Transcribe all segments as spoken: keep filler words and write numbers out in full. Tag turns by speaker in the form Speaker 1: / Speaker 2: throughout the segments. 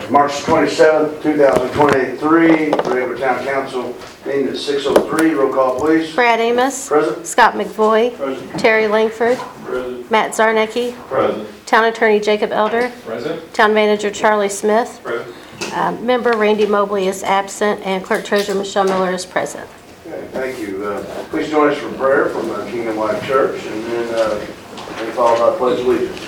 Speaker 1: March twenty-seventh, two thousand twenty-three, regular town council meeting at six oh three. Roll call, please.
Speaker 2: Brad Amos.
Speaker 1: Present.
Speaker 2: Scott McVoy.
Speaker 1: Present.
Speaker 2: Terry Langford.
Speaker 1: Present.
Speaker 2: Matt Zarnecki.
Speaker 1: Present.
Speaker 2: Town Attorney Jacob Elder.
Speaker 1: Present.
Speaker 2: Town Manager Charlie Smith.
Speaker 1: Present.
Speaker 2: Uh, Member Randy Mobley is absent, and Clerk Treasurer Michelle Miller is present.
Speaker 1: Okay, thank you. Uh, Please join us for prayer from the Kingdom Life Church, and then uh, we follow by pledge of allegiance.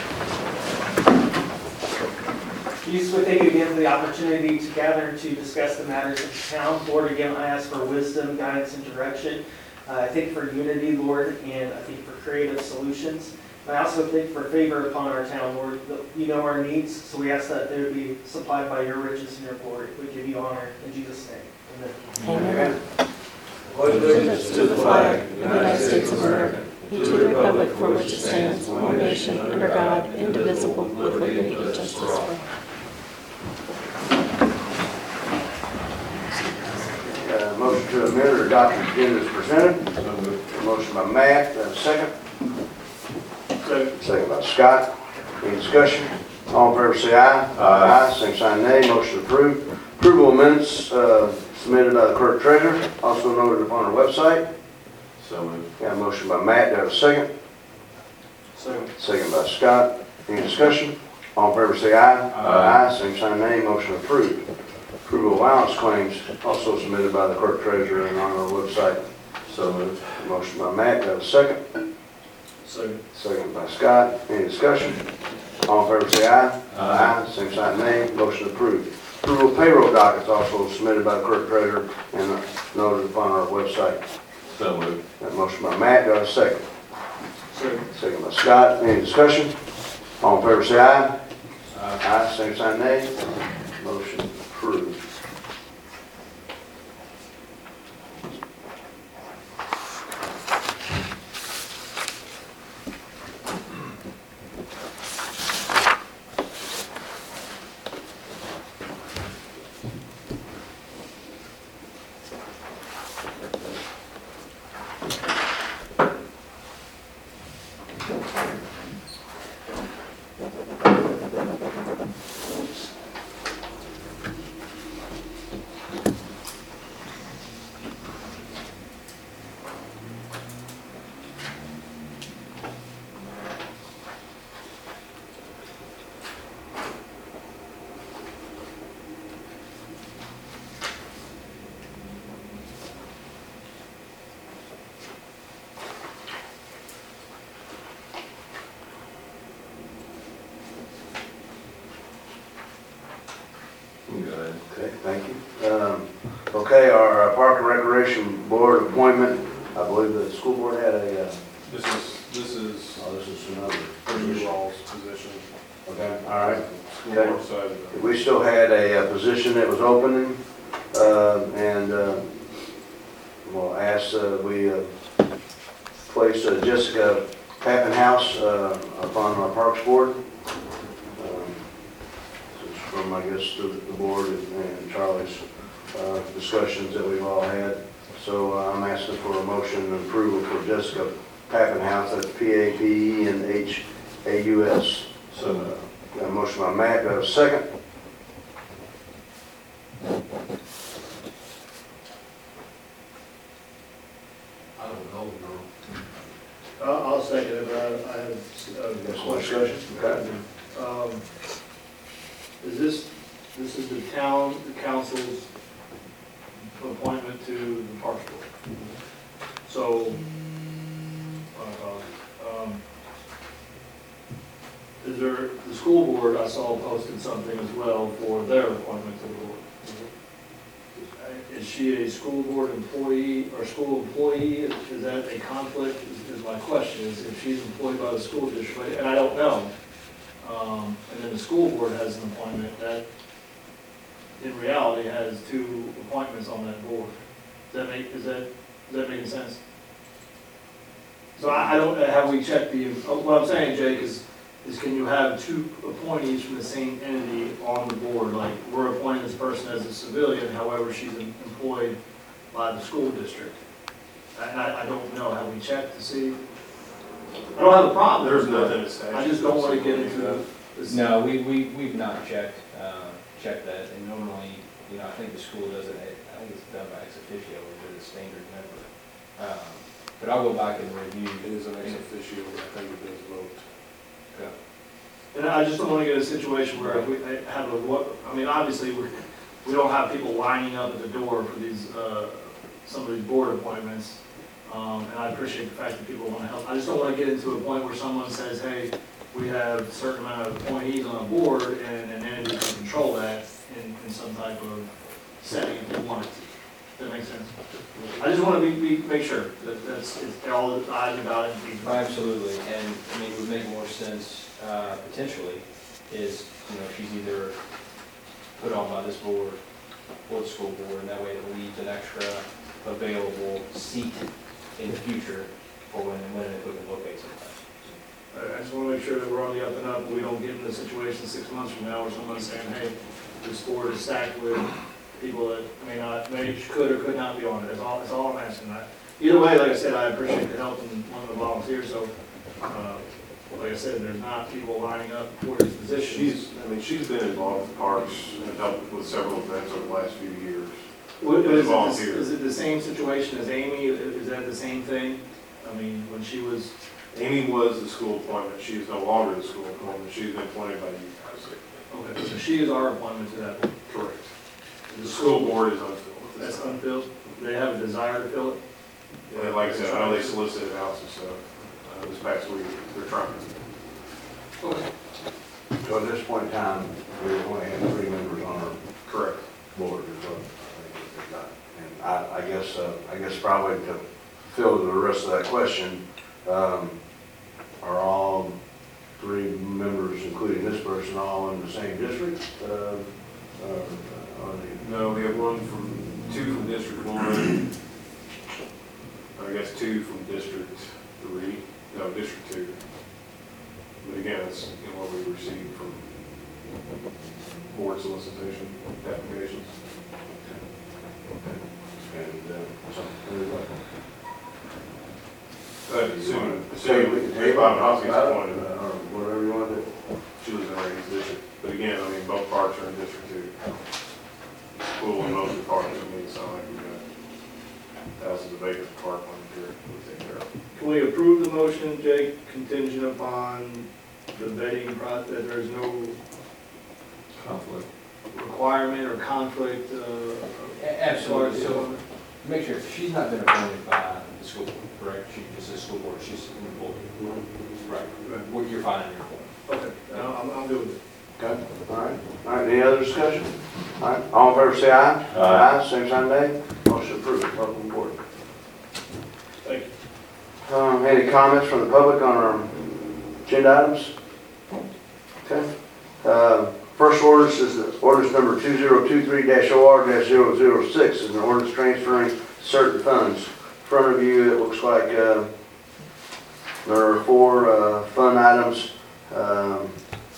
Speaker 3: Jesus, we thank you again for the opportunity to gather to discuss the matters of the town. Lord, again, I ask for wisdom, guidance, and direction. Uh, I thank for unity, Lord, and I thank for creative solutions. And I also thank for favor upon our town, Lord. You know our needs, so we ask that they would be supplied by your riches and your glory. We give you honor in Jesus' name. Amen.
Speaker 2: Amen.
Speaker 1: Pledge
Speaker 2: Allegiance to the flag of the United States of America, and to the republic for which it stands, one nation, under God, indivisible, with liberty and justice for all.
Speaker 1: Uh, Motion to amend or adopt the agenda is presented. A motion by Matt, uh, second. Second. Second by Scott. Any discussion? All in favor say aye. Aye. Same sign nay. Motion approved. Approval of minutes uh, submitted by the clerk treasurer, also noted upon our website.
Speaker 4: So moved.
Speaker 1: Got a motion by Matt. Do I have a second?
Speaker 4: Second.
Speaker 1: Second by Scott. Any discussion? All in favor say aye.
Speaker 4: Aye.
Speaker 1: Same sign nay. Motion approved. Approval of allowance claims also submitted by the clerk treasurer and on our website.
Speaker 4: So moved.
Speaker 1: Motion by Matt. Do I have a second?
Speaker 4: Second.
Speaker 1: Second by Scott. Any discussion? All in favor say aye.
Speaker 4: Aye.
Speaker 1: Same sign nay. Motion approved. Approval of payroll dockets also submitted by the clerk treasurer and noted upon our website.
Speaker 4: So moved.
Speaker 1: That motion by Matt. Do I have a second?
Speaker 4: Second.
Speaker 1: Second by Scott. Any discussion? All in favor say aye.
Speaker 4: Aye.
Speaker 1: Aye. Same sign nay. Motion approved.
Speaker 4: Go ahead.
Speaker 1: Okay, thank you. Um, Okay, our uh, Park and Recreation Board appointment, I believe the school board had a, uh,
Speaker 5: This is, this is
Speaker 1: oh, this is another.
Speaker 5: Richard Rawls' position.
Speaker 1: Okay, all right.
Speaker 5: School
Speaker 1: Okay.
Speaker 5: board side of it.
Speaker 1: We still had a uh, position that was opening, uh, and uh, we'll ask, uh, we uh, place uh, Jessica Pappenhouse uh, upon our Parks Board. Um, This is from, I guess, the the board and and Charlie's uh, discussions that we've all had. So uh, I'm asking for a motion and approval for Jessica Pappenhouse, that's P A P E N H A U S.
Speaker 4: So moved.
Speaker 1: Got a motion by Matt, do I have a second?
Speaker 4: I don't know, girl.
Speaker 6: I'll I'll second it, but I I have a
Speaker 1: Got some
Speaker 6: question.
Speaker 1: discussion? Okay.
Speaker 6: Um, Is this, this is the town council's appointment to the Parks Board? So, uh, um, is there, the school board, I saw posted something as well for their appointment to the board. Is she a school board employee or school employee? Is is that a conflict, is- is my question, is if she's employed by the school district, and I don't know. Um, and then the school board has an appointment that, in reality, has two appointments on that board. Does that make, is that, is that making sense? So I, I don't, have we checked the, what I'm saying, Jake, is, is can you have two appointees from the same entity on the board? Like, we're appointing this person as a civilian, however, she's employed by the school district. And I, I don't know, have we checked to see? I don't have a problem.
Speaker 5: There's nothing to say.
Speaker 6: I just don't want to get into this.
Speaker 7: No, we, we, we've not checked. Uh, check that, and normally, you know, I think the school does it, I think it's done by ex officio, or they're the standard member. Um, But I'll go back and review.
Speaker 5: It is an ex officio, but I think it does vote.
Speaker 7: Okay.
Speaker 6: And I just don't want to get in a situation where we have a, what, I mean, obviously, we, we don't have people lining up at the door for these, uh, some of these board appointments. Um, and I appreciate the fact that people want to help. I just don't want to get into a point where someone says, hey, we have a certain amount of appointees on a board and an entity can control that in, in some type of setting if you want it to. Does that make sense? I just want to be, be, make sure that that's, it's all the I's about it.
Speaker 7: Oh, absolutely, and, I mean, it would make more sense, uh, potentially, is, you know, she's either put on by this board or the school board, and that way it leaves an extra available seat in the future for when, when and if we can locate somebody.
Speaker 6: I just want to make sure that we're on the up and up, we don't get in a situation six months from now where someone's saying, hey, this board is stacked with people that may not, may, could or could not be on it, that's all, that's all I'm asking. I- Either way, like I said, I appreciate the help and one of the volunteers, so, uh, like I said, there's not people lining up for these positions.
Speaker 5: She's, I mean, she's been involved with parks and helped with several events over the last few years.
Speaker 6: What- Is it,
Speaker 5: volunteer.
Speaker 6: the- is it the same situation as Amy, is that the same thing? I mean, when she was,
Speaker 5: Amy was the school appointment, she is no longer the school appointment, she's been appointed by you guys.
Speaker 6: okay, so she is our appointment to that.
Speaker 5: Correct. The school board is unfilled.
Speaker 6: That's unfilled, they have a desire to fill it?
Speaker 5: And like I said, I know they solicited out some stuff, uh, this past week, they're trying.
Speaker 6: Okay.
Speaker 1: So at this point in time, we only have three members on our
Speaker 5: Correct.
Speaker 1: board as well. I think we've got. And I, I guess, uh, I guess probably to fill the rest of that question, um, are all three members, including this person, all in the same district? Uh, uh, are they-
Speaker 5: No, we have one from, two from District One, I guess two from District Three, no, District Two. But again, it's, you know, what we received from board solicitation applications.
Speaker 1: And, uh, so, anyway.
Speaker 5: But soon,
Speaker 1: Say,
Speaker 5: soon,
Speaker 1: we can table
Speaker 5: Bob
Speaker 1: it,
Speaker 5: Hoskins
Speaker 1: uh,
Speaker 5: appointed,
Speaker 1: or whatever you want to do.
Speaker 5: she was in Randy's district. But again, I mean, both parks are in District Two. School and most of the parks, I mean, it's not like we've got thousands of acres of parkland here we take care of.
Speaker 6: Can we approve the motion, Jake, contingent upon the vetting process, that there's no
Speaker 4: Conflict.
Speaker 7: requirement or conflict, uh? Absolutely, so, make sure, she's not been appointed by the school board, correct? She just is school board, she's an employee. Right, well, you're fine in your appointment.
Speaker 6: Okay, I'm, I'm good with it.
Speaker 1: Okay, all right, all right, any other discussion? All right, all in favor say aye. Aye. Same sign nay. Motion approved, welcome aboard.
Speaker 6: Thank you.
Speaker 1: Um, any comments from the public on our agenda items? Okay. Uh, First ordinance is the ordinance number two zero two three dash O R dash zero zero six, is an ordinance transferring certain funds. In front of you, it looks like uh, there are four uh, fund items um,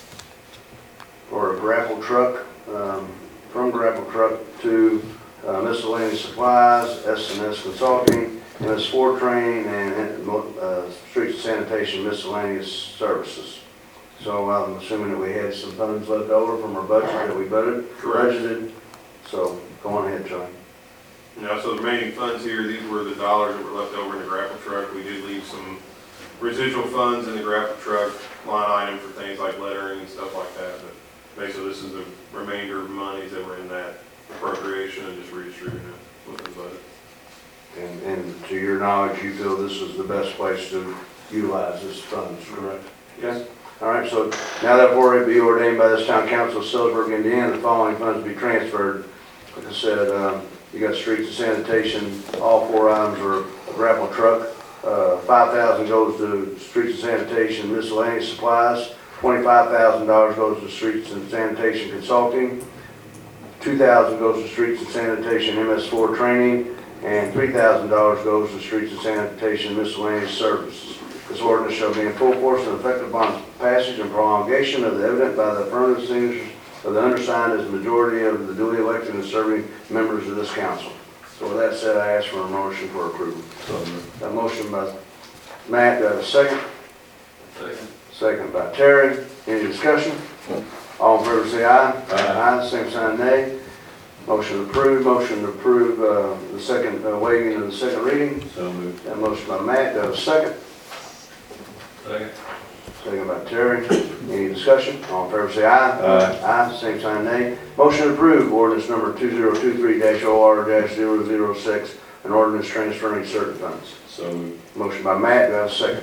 Speaker 1: for a grapple truck, um, from grapple truck to uh, miscellaneous supplies, S and S Consulting, M S four training, and uh, streets and sanitation miscellaneous services. So I'm assuming that we had some funds left over from our budget that we budgeted, budgeted. So go on ahead, John.
Speaker 5: Now, so the remaining funds here, these were the dollars that were left over in the grapple truck. We did leave some residual funds in the grapple truck line item for things like lettering and stuff like that. But basically, this is the remainder of monies that were in that appropriation and just redistributing it within the budget.
Speaker 1: And, and to your knowledge, you feel this is the best place to utilize this funds, correct?
Speaker 5: Yes.
Speaker 1: All right, so now therefore it be ordained by this town council of Salisbury, Indiana, the following funds be transferred. Like I said, um, you got streets and sanitation, all four items are a grapple truck. Uh, five thousand dollars goes to streets and sanitation miscellaneous supplies. twenty-five thousand dollars goes to streets and sanitation consulting. two thousand dollars goes to streets and sanitation M S four training. And three thousand dollars goes to streets and sanitation miscellaneous services. This ordinance shall be in full force and effective upon passage and prolongation of the evident by the affirmative signatures of the undersigned as the majority of the duly elected and serving members of this council. So with that said, I ask for a motion for approval. A motion by Matt, do I have a second?
Speaker 5: Second.
Speaker 1: Second by Terry. Any discussion? All in favor say aye.
Speaker 4: Aye.
Speaker 1: Aye, same sign nay. Motion approved, motion to approve uh, the second, uh, waiving of the second reading.
Speaker 4: So moved.
Speaker 1: That motion by Matt, do I have a second?
Speaker 4: Second.
Speaker 1: Second by Terry. Any discussion? All in favor say aye.
Speaker 4: Aye.
Speaker 1: Aye, same sign nay. Motion approved, ordinance number two zero two three O R zero zero six, an ordinance transferring certain funds.
Speaker 4: So moved.
Speaker 1: Motion by Matt, do I have a second?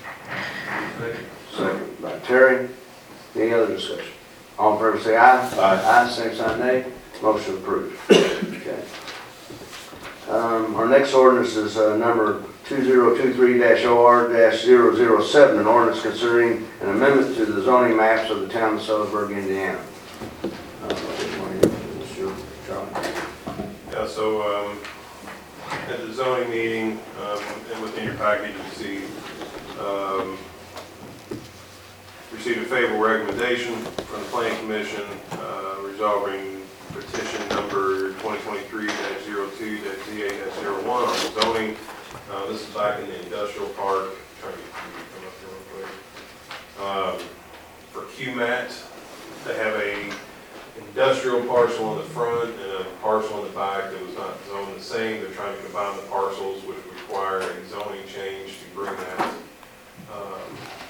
Speaker 1: Second by Terry. Any other discussion? All in favor say aye.
Speaker 4: Aye.
Speaker 1: Aye, same sign nay. Motion approved. Okay. Um, our next ordinance is, uh, number two zero two three O R zero zero seven, an ordinance considering an amendment to the zoning maps of the town of Salisbury, Indiana. Uh, which one is this, your- Charlie?
Speaker 5: Yeah, so, um, at the zoning meeting, um, and within your package, you see, um, received a favorable recommendation from the planning commission, uh, resolving petition number twenty twenty-three dash zero two dash Z A dash zero one on zoning. Uh, this is back in the industrial park. Trying to get you to come up here real quick. Um, for Q MAT, they have a industrial parcel on the front and a parcel in the back that was not zoned the same. They're trying to combine the parcels, which require a zoning change to bring that, um,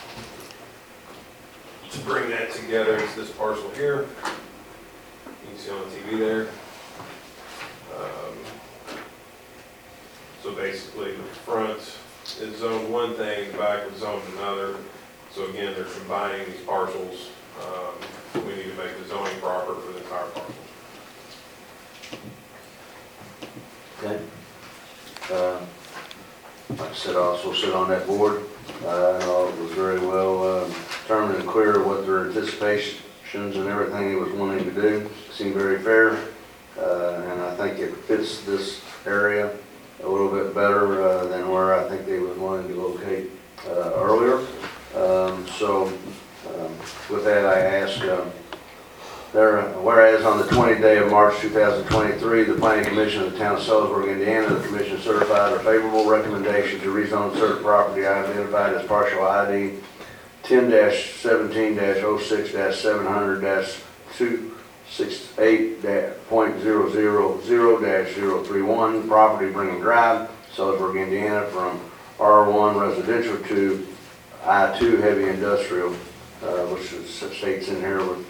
Speaker 5: to bring that together. It's this parcel here. You can see on the T V there. Um, So basically, the front is zoned one thing, the back is zoned another. So again, they're combining these parcels. Um, we need to make the zoning proper for the entire parcel.
Speaker 1: Okay. Uh, Like I said, I also sit on that board. Uh, I know it was very well uh, determined and clear what their anticipations and everything he was wanting to do. Seemed very fair, uh, and I think it fits this area a little bit better uh, than where I think they was wanting to locate uh, earlier. Um, So um, with that, I ask, um, there, whereas on the twentieth day of March two thousand twenty-three, the Planning Commission of the Town of Salisbury, Indiana, the Commission certified a favorable recommendation to rezone certain property identified as partial I D ten seventeen oh six seven hundred two sixty-eight point zero zero zero zero three one, property Brigham Drive, Salisbury, Indiana, from R one residential to I two heavy industrial, uh, which is, states in here with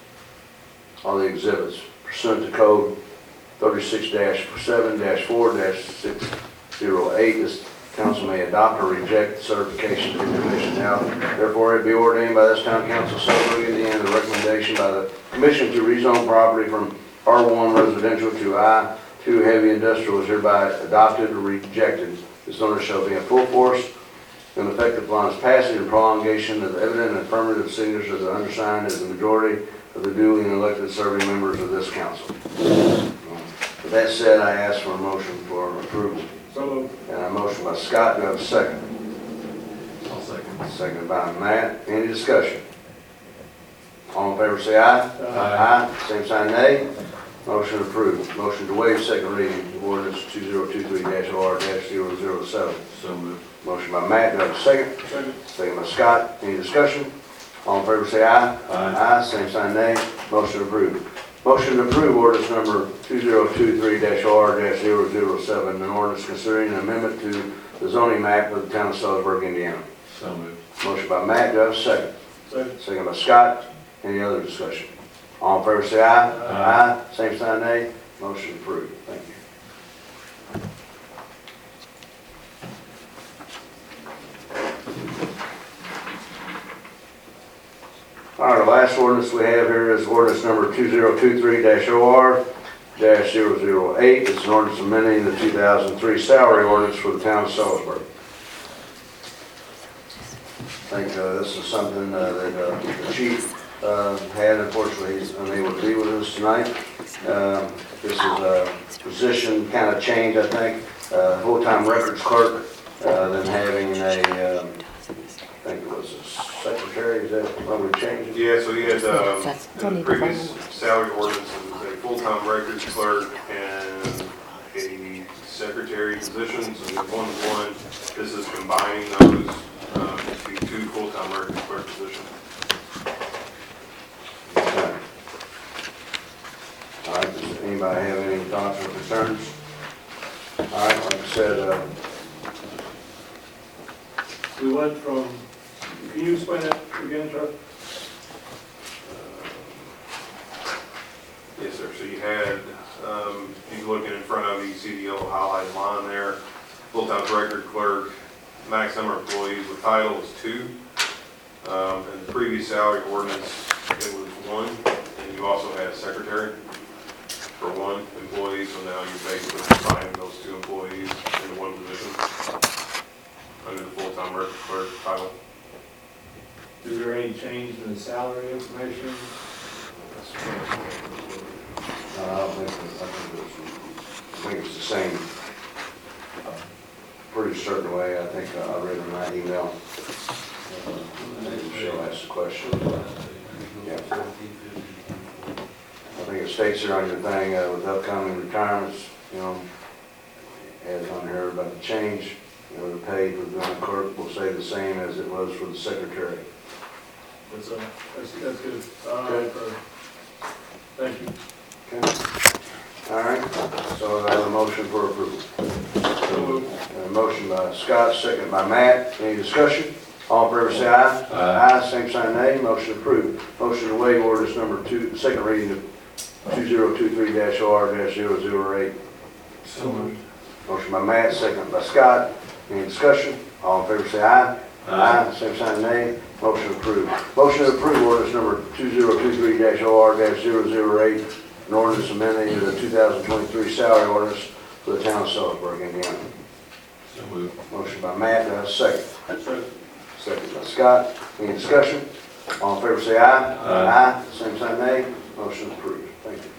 Speaker 1: all the exhibits pursuant to code thirty-six seven four six oh eight. This council may adopt or reject the certification from the commission. Now, therefore, it be ordained by this town council, Salisbury, Indiana, the recommendation by the commission to rezone property from R one residential to I two heavy industrial is hereby adopted or rejected. This order shall be in full force and effective upon its passage and prolongation of the evident and affirmative signatures of the undersigned as the majority of the duly elected serving members of this council. With that said, I ask for a motion for approval.
Speaker 6: So moved.
Speaker 1: And a motion by Scott, do I have a second?
Speaker 4: I'll second.
Speaker 1: Second by Matt. Any discussion? All in favor say aye.
Speaker 6: Aye.
Speaker 1: Aye. Same sign nay. Motion approved. Motion to waive second reading of ordinance two zero two three O R zero zero seven.
Speaker 4: So moved.
Speaker 1: Motion by Matt, do I have a second?
Speaker 6: Second.
Speaker 1: Second by Scott. Any discussion? All in favor say aye.
Speaker 4: Aye.
Speaker 1: Aye. Same sign nay. Motion approved. Motion to approve ordinance number two zero two three O R zero zero seven, an ordinance considering an amendment to the zoning map of the town of Salisbury, Indiana.
Speaker 4: So moved.
Speaker 1: Motion by Matt, do I have a second?
Speaker 6: Second.
Speaker 1: Second by Scott. Any other discussion? All in favor say aye.
Speaker 4: Aye.
Speaker 1: Aye. Same sign nay. Motion approved. Thank you. All right, the last ordinance we have here is ordinance number two zero two three O R zero zero eight. It's an ordinance amending the two thousand three salary ordinance for the town of Salisbury. I think uh, this is something uh, that uh, the chief uh, had. Unfortunately, he's unable to be with us tonight. Um, This is a position kind of change, I think, uh, full-time records clerk, uh, then having a, um, I think it was a secretary, is that what we changed?
Speaker 5: Yeah, so you had, um,
Speaker 2: That's-
Speaker 5: in
Speaker 2: don't
Speaker 5: the
Speaker 2: need the
Speaker 5: previous
Speaker 2: phone.
Speaker 5: salary ordinance, it was a full-time records clerk and a secretary positions, and one to one, this is combining those, um, to be two full-time records clerk positions.
Speaker 1: Okay. anybody have any thoughts or concerns? All right, like I said, uh,
Speaker 6: We went from, can you explain that again, Chuck?
Speaker 5: Yes, sir. So you had, um, if you're looking in front of you, you see the yellow highlighted line there. Full-time record clerk, max number of employees with title is two. Um, in the previous salary ordinance, it was one, and you also had a secretary for one employee, so now you're basically combining those two employees into one position under the full-time record clerk title.
Speaker 6: Is there any change in the salary information?
Speaker 1: uh, I don't think, I think it's, I think it's the same, pretty certain way. I think uh, I read in my email. Uh, I think Michelle asked the question. Yeah. I think it states here on your thing, uh, with upcoming retirements, you know, as on here about the change, you know, the pay for the clerk will stay the same as it was for the secretary.
Speaker 6: That's, uh, that's, that's good. Uh,
Speaker 1: Okay.
Speaker 6: for- Thank you.
Speaker 1: Okay. All right, so I have a motion for approval.
Speaker 6: So moved.
Speaker 1: A motion by Scott, second by Matt. Any discussion? All in favor say aye.
Speaker 4: Aye.
Speaker 1: Aye, same sign nay. Motion approved. Motion to waive orders number two, second reading of two zero two three dash O R dash zero zero eight.
Speaker 6: So moved.
Speaker 1: Motion by Matt, second by Scott. Any discussion? All in favor say aye. Aye, same sign nay. Motion approved. Motion to approve orders number two zero two three dash O R dash zero zero eight, an ordinance amending the two thousand twenty-three salary ordinance for the town of Salisbury, Indiana.
Speaker 4: So moved.
Speaker 1: Motion by Matt, do I have a second?
Speaker 6: Second.
Speaker 1: Second by Scott. Any discussion? All in favor say aye.
Speaker 4: Aye.
Speaker 1: Aye, same sign nay. Motion approved. Thank you.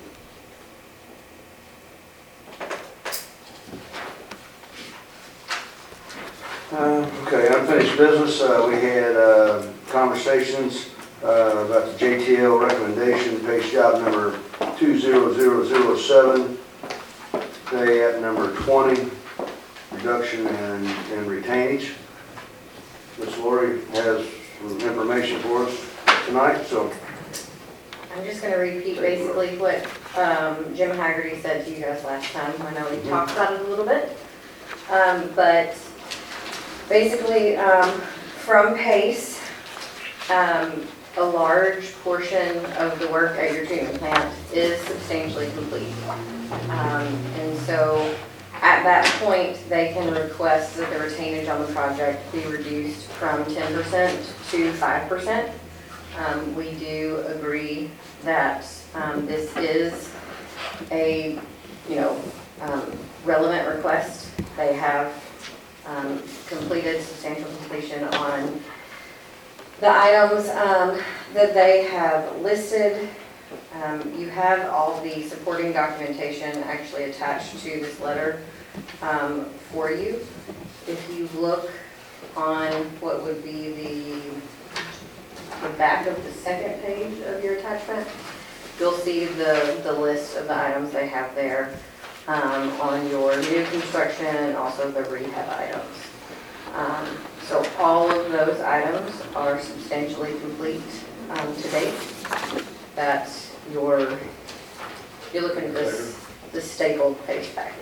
Speaker 1: Uh, Okay, unfinished business, uh, we had uh, conversations uh, about the J T L recommendation, pay job number two zero zero zero seven, pay at number twenty, reduction in in retainage. Miz Lori has some information for us tonight, so.
Speaker 8: I'm just gonna repeat basically what um, Jim Haggerty said to you guys last time. I know we talked about it a little bit. Um, But basically, um, from PACE, um, a large portion of the work at your treatment plant is substantially complete. Um, And so at that point, they can request that the retainage on the project be reduced from ten percent to five percent. Um, we do agree that, um, this is a, you know, um, relevant request. They have, um, completed substantial completion on the items, um, that they have listed. Um, you have all the supporting documentation actually attached to this letter, um, for you. If you look on what would be the the back of the second page of your attachment, you'll see the, the list of the items they have there um, on your new construction and also the rehab items. Um, so all of those items are substantially complete um, to date. That's your, you're looking at this, this stapled page package.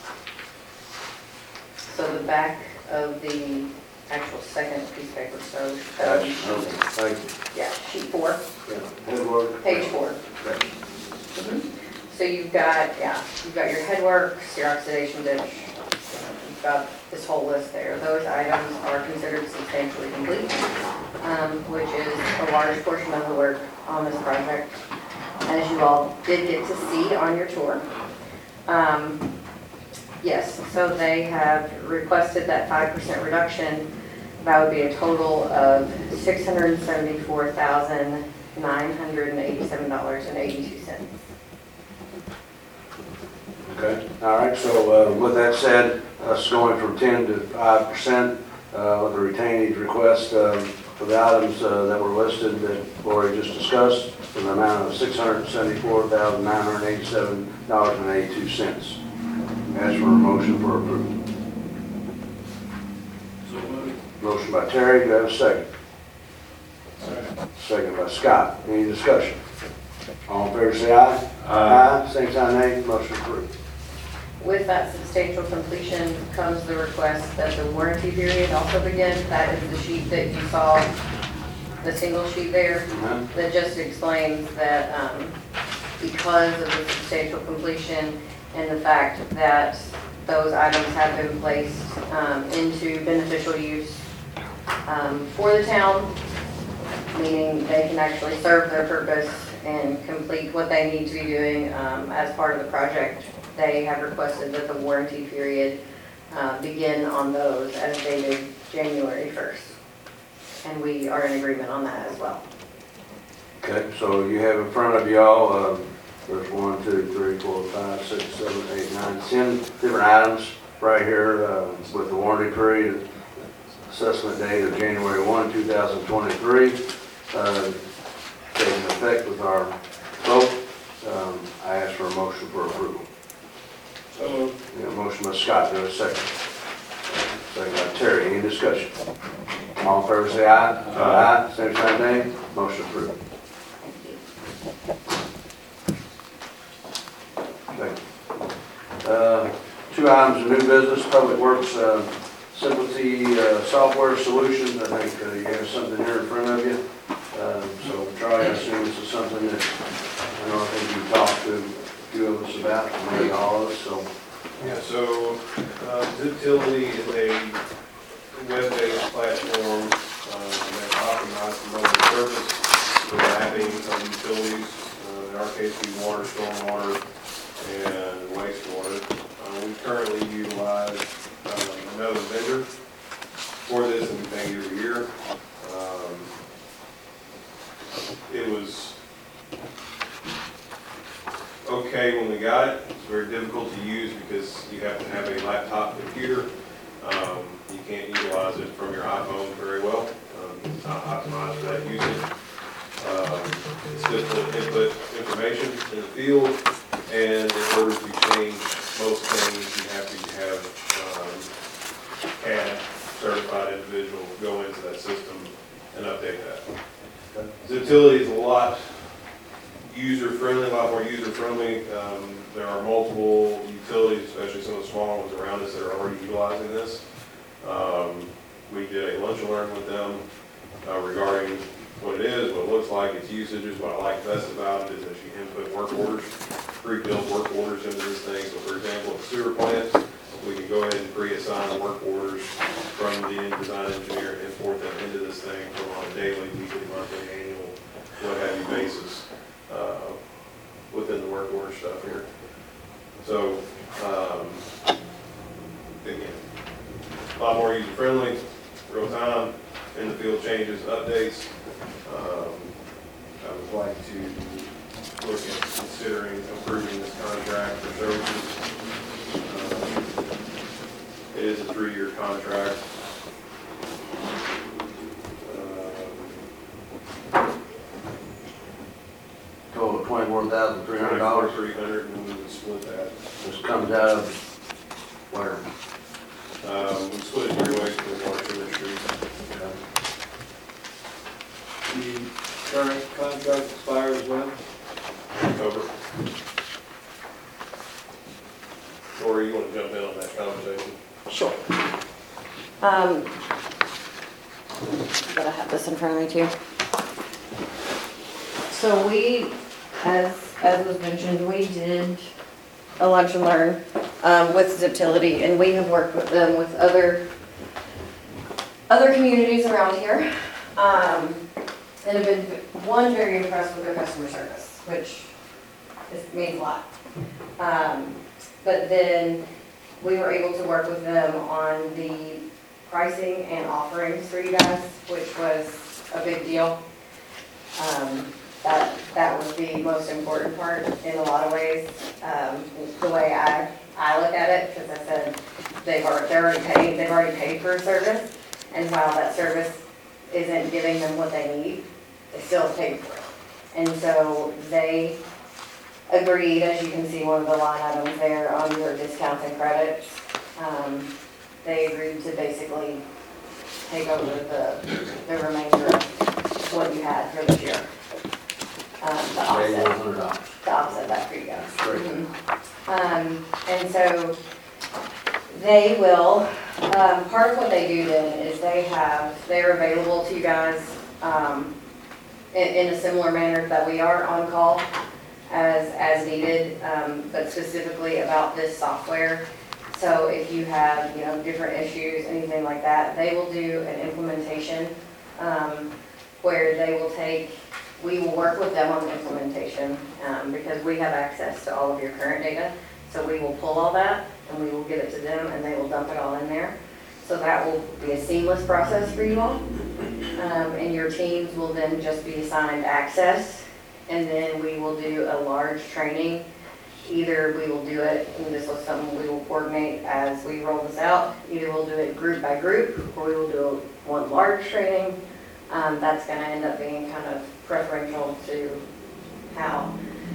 Speaker 8: So the back of the actual second piece of paper, so,
Speaker 1: Gotcha.
Speaker 8: um,
Speaker 1: Okay, thank you.
Speaker 8: yeah, sheet four,
Speaker 1: Yeah, headwork.
Speaker 8: page four.
Speaker 1: Okay.
Speaker 8: Mhm. So you've got, yeah, you've got your headworks, your oxidation ditch, you've got this whole list there. Those items are considered substantially complete, um, which is a large portion of the work on this project, as you all did get to see on your tour. Um, Yes, so they have requested that five percent reduction. That would be a total of six hundred seventy-four thousand nine hundred eighty-seven dollars and eighty-two cents.
Speaker 1: Okay, all right, so uh, with that said, us going from ten to five percent uh, with the retainage request um, for the items uh, that were listed that Lori just discussed, for the amount of six hundred seventy-four thousand nine hundred eighty-seven dollars and eighty-two cents. Ask for a motion for approval.
Speaker 6: So moved.
Speaker 1: Motion by Terry, do I have a second?
Speaker 6: Second.
Speaker 1: Second by Scott. Any discussion? All in favor, say aye.
Speaker 4: Aye.
Speaker 1: Same sign, nay. Motion approved.
Speaker 8: With that substantial completion comes the request that the warranty period also begin. That is the sheet that you saw, the single sheet there,
Speaker 1: Uh-huh.
Speaker 8: that just explains that um, because of the substantial completion and the fact that those items have been placed um, into beneficial use um, for the town, meaning they can actually serve their purpose and complete what they need to be doing um, as part of the project, they have requested that the warranty period uh, begin on those as dated January first. And we are in agreement on that as well.
Speaker 1: Okay, so you have in front of y'all, um, there's one, two, three, four, five, six, seven, eight, nine, ten different items right here uh, with the warranty period, assessment date of January first, two thousand twenty-three, uh, taking effect with our vote. Um, I ask for a motion for approval.
Speaker 6: So,
Speaker 1: We have a motion by Scott, do a second. Second by Terry, any discussion? All in favor say aye. Aye. Same sign, nay. Motion approved. Okay. Uh, Two items of new business, Public Works, uh, Simplicity uh, Software Solutions. I think uh, you have something here in front of you. Uh, So Charlie, I assume this is something that, I know I think you talked to a few of us about, maybe all of us, so.
Speaker 5: Yeah, so, uh, Ziptility is a web-based platform, um, that optimizes the mobile service for mapping of utilities, uh, in our case, we water, stormwater, and wastewater. Uh, we currently utilize, um, another vendor for this, and we pay year to year. Um, It was okay when we got it. It's very difficult to use because you have to have a laptop computer. Um, you can't utilize it from your iPhone very well. Um, it's not optimized for that usage. Um, it's difficult to input information in the field, and in order to change most things, you have to have um, C A D certified individual go into that system and update that. Ziptility is a lot user-friendly, a lot more user-friendly. Um, there are multiple utilities, especially some of the smaller ones around us, that are already utilizing this. Um, we did a lunch and learn with them uh, regarding what it is, what it looks like, its usages. What I like best about it is that you input work orders, pre-built work orders into this thing. So for example, at the sewer plant, we can go ahead and pre-assign work orders from the design engineer and import them into this thing from on a daily, weekly, monthly, annual, what have you basis uh, within the work order stuff here. So, um, again, a lot more user-friendly, real time, in the field changes, updates. Um, I would like to look at considering approving this contract for services. Um, It is a three-year contract. Um,
Speaker 1: Total of twenty-one thousand three hundred dollars.
Speaker 5: Three hundred, and we would split that.
Speaker 1: This comes out of where?
Speaker 5: Um, we split it three ways for the water industry.
Speaker 6: the current contract expires when?
Speaker 5: October. Or you want to jump in on that conversation?
Speaker 8: Sure. Um, but I have this in front of me too. So we, as, as was mentioned, we did a lunch and learn, um, with Ziptility, and we have worked with them with other, other communities around here. Um, and have been, one, very impressed with their customer service, which is, means a lot. Um, but then we were able to work with them on the pricing and offerings for you guys, which was a big deal. Um, that, that was the most important part in a lot of ways, um, the way I, I look at it, because I said they've already, they're already paid, they've already paid for a service, and while that service isn't giving them what they need, they still paid for it. And so they agreed, as you can see, one of the line items there on your discounts and credits, um, they agreed to basically take over the, the remainder of what you had for this year. um, to
Speaker 1: Eighty-one
Speaker 8: offset,
Speaker 1: hundred dollars.
Speaker 8: to offset that for you guys.
Speaker 1: Great.
Speaker 8: Mhm. Um, and so they will, um, part of what they do then is they have, they're available to you guys, um, in, in a similar manner that we are on call as, as needed, um, but specifically about this software. So if you have, you know, different issues, anything like that, they will do an implementation, um, where they will take, we will work with them on the implementation, um, because we have access to all of your current data. So we will pull all that and we will give it to them and they will dump it all in there. So that will be a seamless process for you all. Um, and your teams will then just be assigned access. And then we will do a large training. Either we will do it, and this was something we will coordinate as we roll this out. Either we'll do it group by group or we will do one large training. Um, that's gonna end up being kind of preferential to how,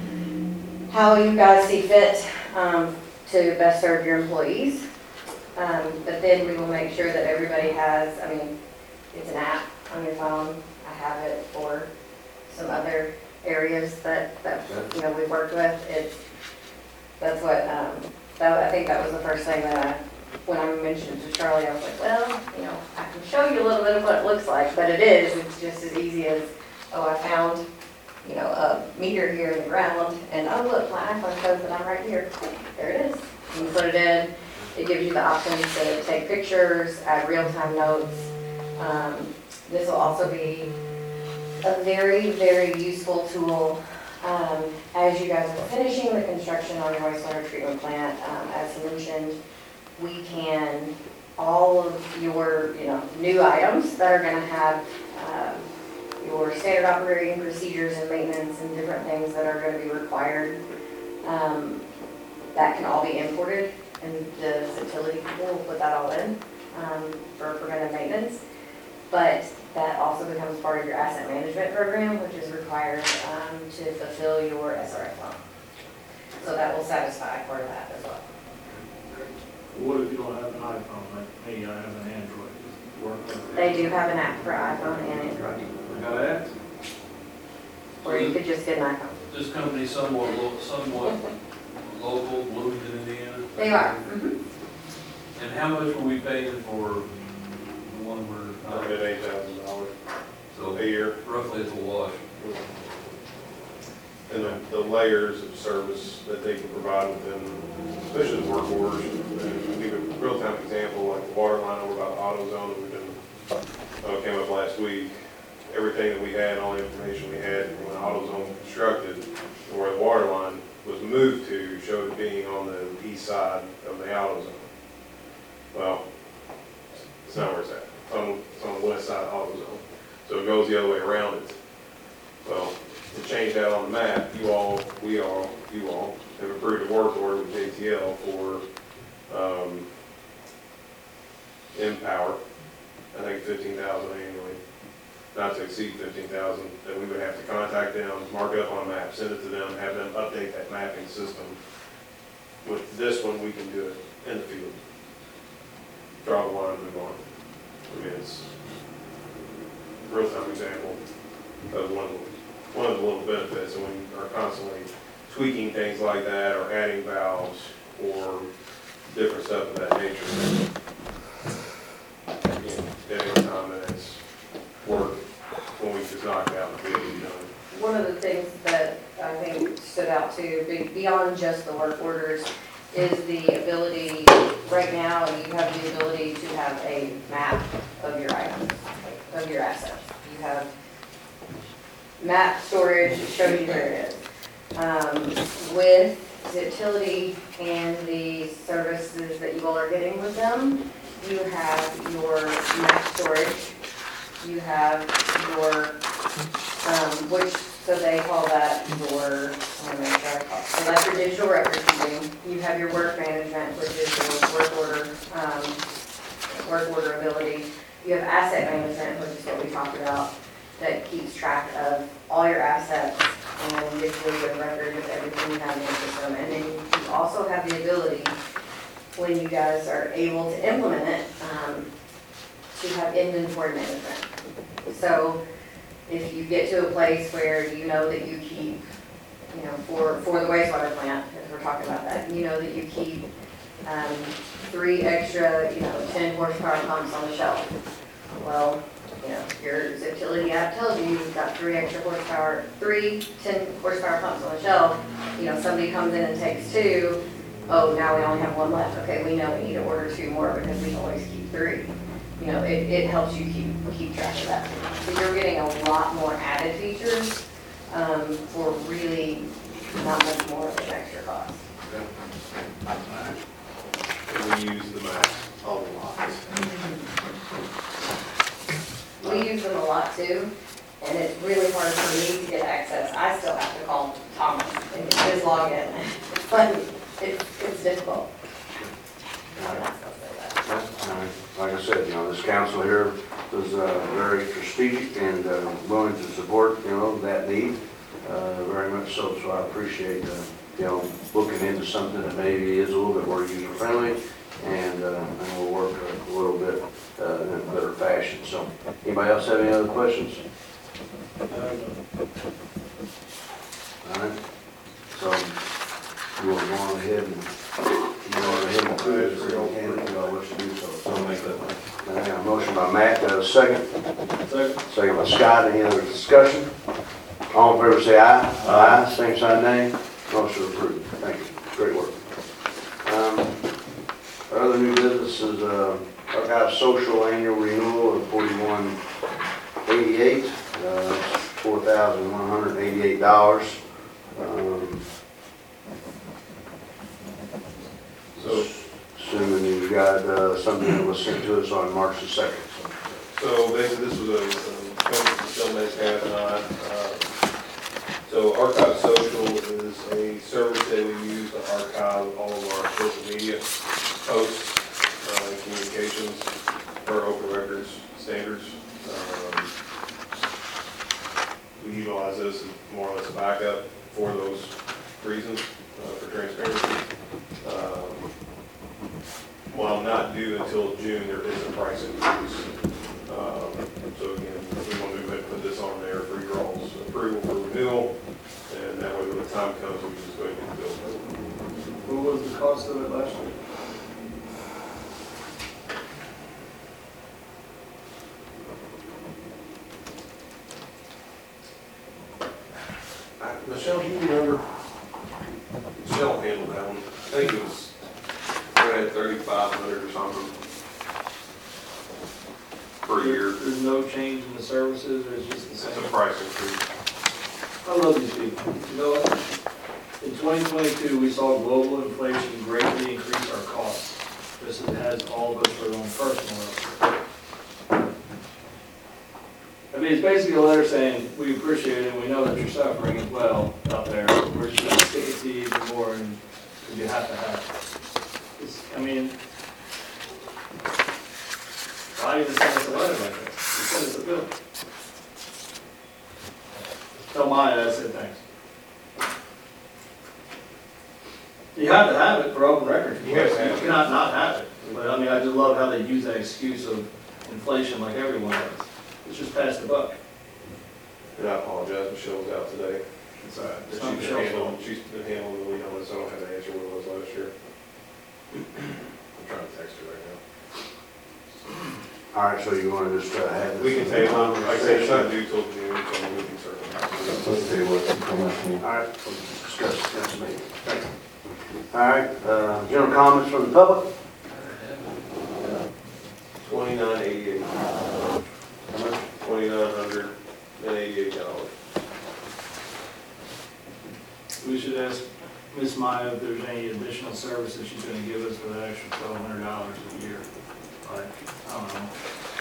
Speaker 8: how you guys see fit, um, to best serve your employees. Um, but then we will make sure that everybody has, I mean, it's an app on your phone. I have it for some other areas that, that, you know, we've worked with. It's, that's what, um, that, I think that was the first thing that I, when I mentioned it to Charlie, I was like, well, you know, I can show you a little bit of what it looks like, but it is, it's just as easy as, oh, I found, you know, a meter here in the ground, and oh, look, my iPhone shows that I'm right here. There it is. You put it in, it gives you the option to take pictures, add real-time notes. Um, this will also be a very, very useful tool um, as you guys are finishing the construction on your wastewater treatment plant. Um, as mentioned, we can, all of your, you know, new items that are going to have um, your standard operating procedures and maintenance and different things that are going to be required, um, that can all be imported, and the utility people will put that all in um, for preventive maintenance. But that also becomes part of your asset management program, which is required um, to fulfill your S R F loan. So that will satisfy part of that as well.
Speaker 6: What if you don't have an iPhone, like me, I have an Android, does it work with
Speaker 8: They do have an app for iPhone and Android,
Speaker 4: I gotta ask,
Speaker 8: or you could just get an iPhone.
Speaker 4: this company somewhat, lo- somewhat local, Bloomington, Indiana?
Speaker 8: They are. Mhm.
Speaker 4: And how much were we paying for the one we're,
Speaker 5: Not at eight thousand dollars
Speaker 4: so
Speaker 5: a year.
Speaker 4: roughly it's a wash.
Speaker 5: And the, the layers of service that they can provide within, especially the work orders. And I'll give you a real-time example, like the water line over by the AutoZone that we've been, uh, came up last week. Everything that we had, all the information we had when AutoZone was constructed, and where the water line was moved to, showed it being on the east side of the AutoZone. Well, it's not where it's at. It's on, it's on the west side of AutoZone. So it goes the other way around it. Well, to change that on the map, you all, we all, you all have approved a work order with J T L for, um, Empower, I think fifteen thousand annually, not to exceed fifteen thousand, that we would have to contact them, mark it up on a map, send it to them, have them update that mapping system. With this one, we can do it in the field. Draw the line and move on. I mean, it's a real-time example of one of the one of the little benefits, and when you are constantly tweaking things like that, or adding valves, or different stuff of that nature, you know, at any time that it's work, when we just knock it out and be able to be done.
Speaker 8: One of the things that I think stood out too, be- beyond just the work orders, is the ability, right now, you have the ability to have a map of your items, of your assets. You have map storage, it shows you where it is. Um, with utility and the services that you all are getting with them, you have your map storage, you have your, um, which, so they call that your, I'm gonna make sure I call it, so that's your digital record keeping. You have your work management, which is your work order, um, work order ability. You have asset management, which is what we talked about, that keeps track of all your assets and gives you a record of everything you have in your system. And then you also have the ability, when you guys are able to implement it, um, to have inventory management. So if you get to a place where you know that you keep, you know, for, for the wastewater plant, because we're talking about that, you know that you keep, um, three extra, you know, ten horsepower pumps on the shelf. Well, you know, your utility app tells you you've got three extra horsepower, three ten horsepower pumps on the shelf. You know, somebody comes in and takes two, oh, now we only have one left. Okay, we know we need to order two more because we can always keep three. You know, it, it helps you keep, keep track of that. So you're getting a lot more added features, um, for really not much more of an extra cost.
Speaker 5: We use the Mac a lot.
Speaker 8: We use them a lot too, and it's really hard for me to get access. I still have to call Thomas and get his login. But it's, it's difficult. I'm not supposed to say that.
Speaker 1: Uh, Like I said, you know, this council here was uh, very strategic and uh, willing to support, you know, that need, uh, very much so. So I appreciate, uh, you know, looking into something that maybe is a little bit more user-friendly, and uh, and will work a little bit uh, in a better fashion. So, anybody else have any other questions? All right. So, you want to go on ahead and, you go on ahead and do it, or you don't hand it, you know, what to do so. So
Speaker 5: I'll make that one.
Speaker 1: I got a motion by Matt, got a second.
Speaker 6: Second.
Speaker 1: Second by Scott, any other discussion? All in favor say aye. Aye. Same sign nay. Motion approved. Thank you. Great work. Um, Our other new business is, uh, Archive Social Annual Renewal of forty-one eighty-eight, uh, four thousand one hundred eighty-eight dollars. Um,
Speaker 5: So,
Speaker 1: assuming you've got, uh, something that was sent to us on March the second.
Speaker 5: so basically this was a, um, comment that Phil had and I, uh, so Archive Social is a service that we use to archive all of our social media posts, uh, and communications for open records standards. Um, We utilize this as more or less a backup for those reasons, uh, for transparency. Um, While not due until June, there is a price increase. Um, So again, we want to go ahead and put this on there for your all's approval for renewal, and that way when the time comes, we just go ahead and get the bill paid.
Speaker 6: What was the cost of it last year?
Speaker 5: Uh, Michelle, do you remember? Michelle handled that one. I think it was right at thirty-five hundred or something per year.
Speaker 6: There's no change in the services, or it's just the
Speaker 5: It's a
Speaker 6: same?
Speaker 5: price increase.
Speaker 6: I love these people. You know what? In twenty twenty-two, we saw global inflation greatly increase our costs, just as it has all of us for our own personal level. I mean, it's basically a letter saying, we appreciate it, and we know that you're suffering as well out there. We're just gonna stick it to you even more, and you have to have it. It's, I mean, why even send us a letter like this? Just send us a bill. Tell Maya I said thanks. You have to have it for open records. You
Speaker 5: Yes, I have.
Speaker 6: cannot not have it. But I mean, I just love how they use that excuse of inflation like everyone does. It's just pass the buck.
Speaker 5: And I apologize, Michelle was out today.
Speaker 6: It's, uh,
Speaker 5: She's
Speaker 6: it's not
Speaker 5: been
Speaker 6: Michelle's
Speaker 5: handling,
Speaker 6: fault.
Speaker 5: she's been handling the lead on this, I don't have an answer what it was last year. I'm trying to text her right now.
Speaker 1: All right, so you want to just uh, have this?
Speaker 5: We can table it, like I said, it's not due till June, so we can certainly.
Speaker 1: Let's see what information. All right, we'll discuss it next meeting. Thank you. All right, uh, general comments from the public?
Speaker 5: Twenty-nine eighty-eight. Twenty-nine hundred and eighty-eight dollars.
Speaker 6: We should ask Miss Maya if there's any additional services she's gonna give us for that extra twelve hundred dollars a year. Like, I don't know.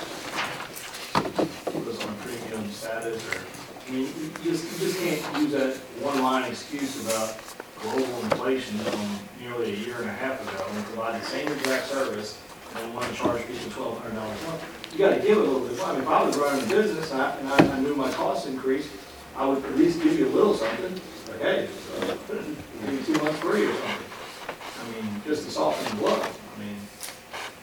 Speaker 6: Put us on premium status, or, I mean, you just, you just can't use that one-line excuse about global inflation from nearly a year and a half ago and provide the same exact service and then want to charge people twelve hundred dollars more. You gotta give it a little bit. I mean, if I was running a business and I, and I I knew my costs increased, I would at least give you a little something, like, hey, uh, give me two months free or something. I mean, just to soften the blow. I mean,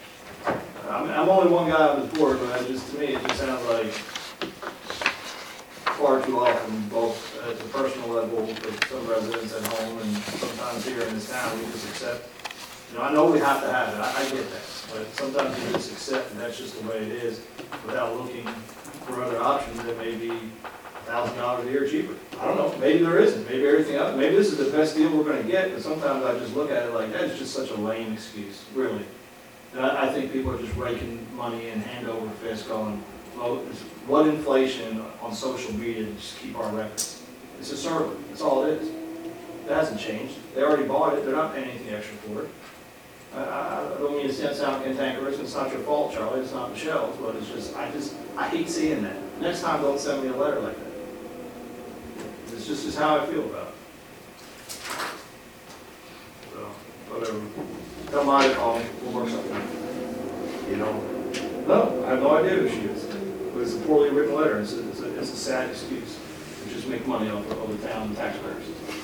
Speaker 6: I mean, I'm only one guy on this board, but it just, to me, it just sounds like far too often, both at the personal level with some residents at home and sometimes here in this town, we just accept, you know, I know we have to have it, I, I get that, but sometimes you just accept and that's just the way it is without looking for other options that may be a thousand dollars a year cheaper. I don't know, maybe there isn't, maybe everything else, maybe this is the best deal we're gonna get, but sometimes I just look at it like, that's just such a lame excuse, really. And I, I think people are just raking money in hand over fist going, well, it's- what inflation on social media to just keep our records? It's a server, that's all it is. It hasn't changed, they already bought it, they're not paying anything extra for it. I, I I don't mean to sound cantankerous, it's not your fault, Charlie, it's not Michelle's, but it's just, I just, I hate seeing that. Next time, don't send me a letter like that. It's just, just how I feel about it. So, whatever. Don't mind it, call me, we'll work something out.
Speaker 1: You know,
Speaker 6: No, I have no idea who she is. But it's a poorly written letter, it's a, it's a, it's a sad excuse. We just make money off of, of the town and taxpayers.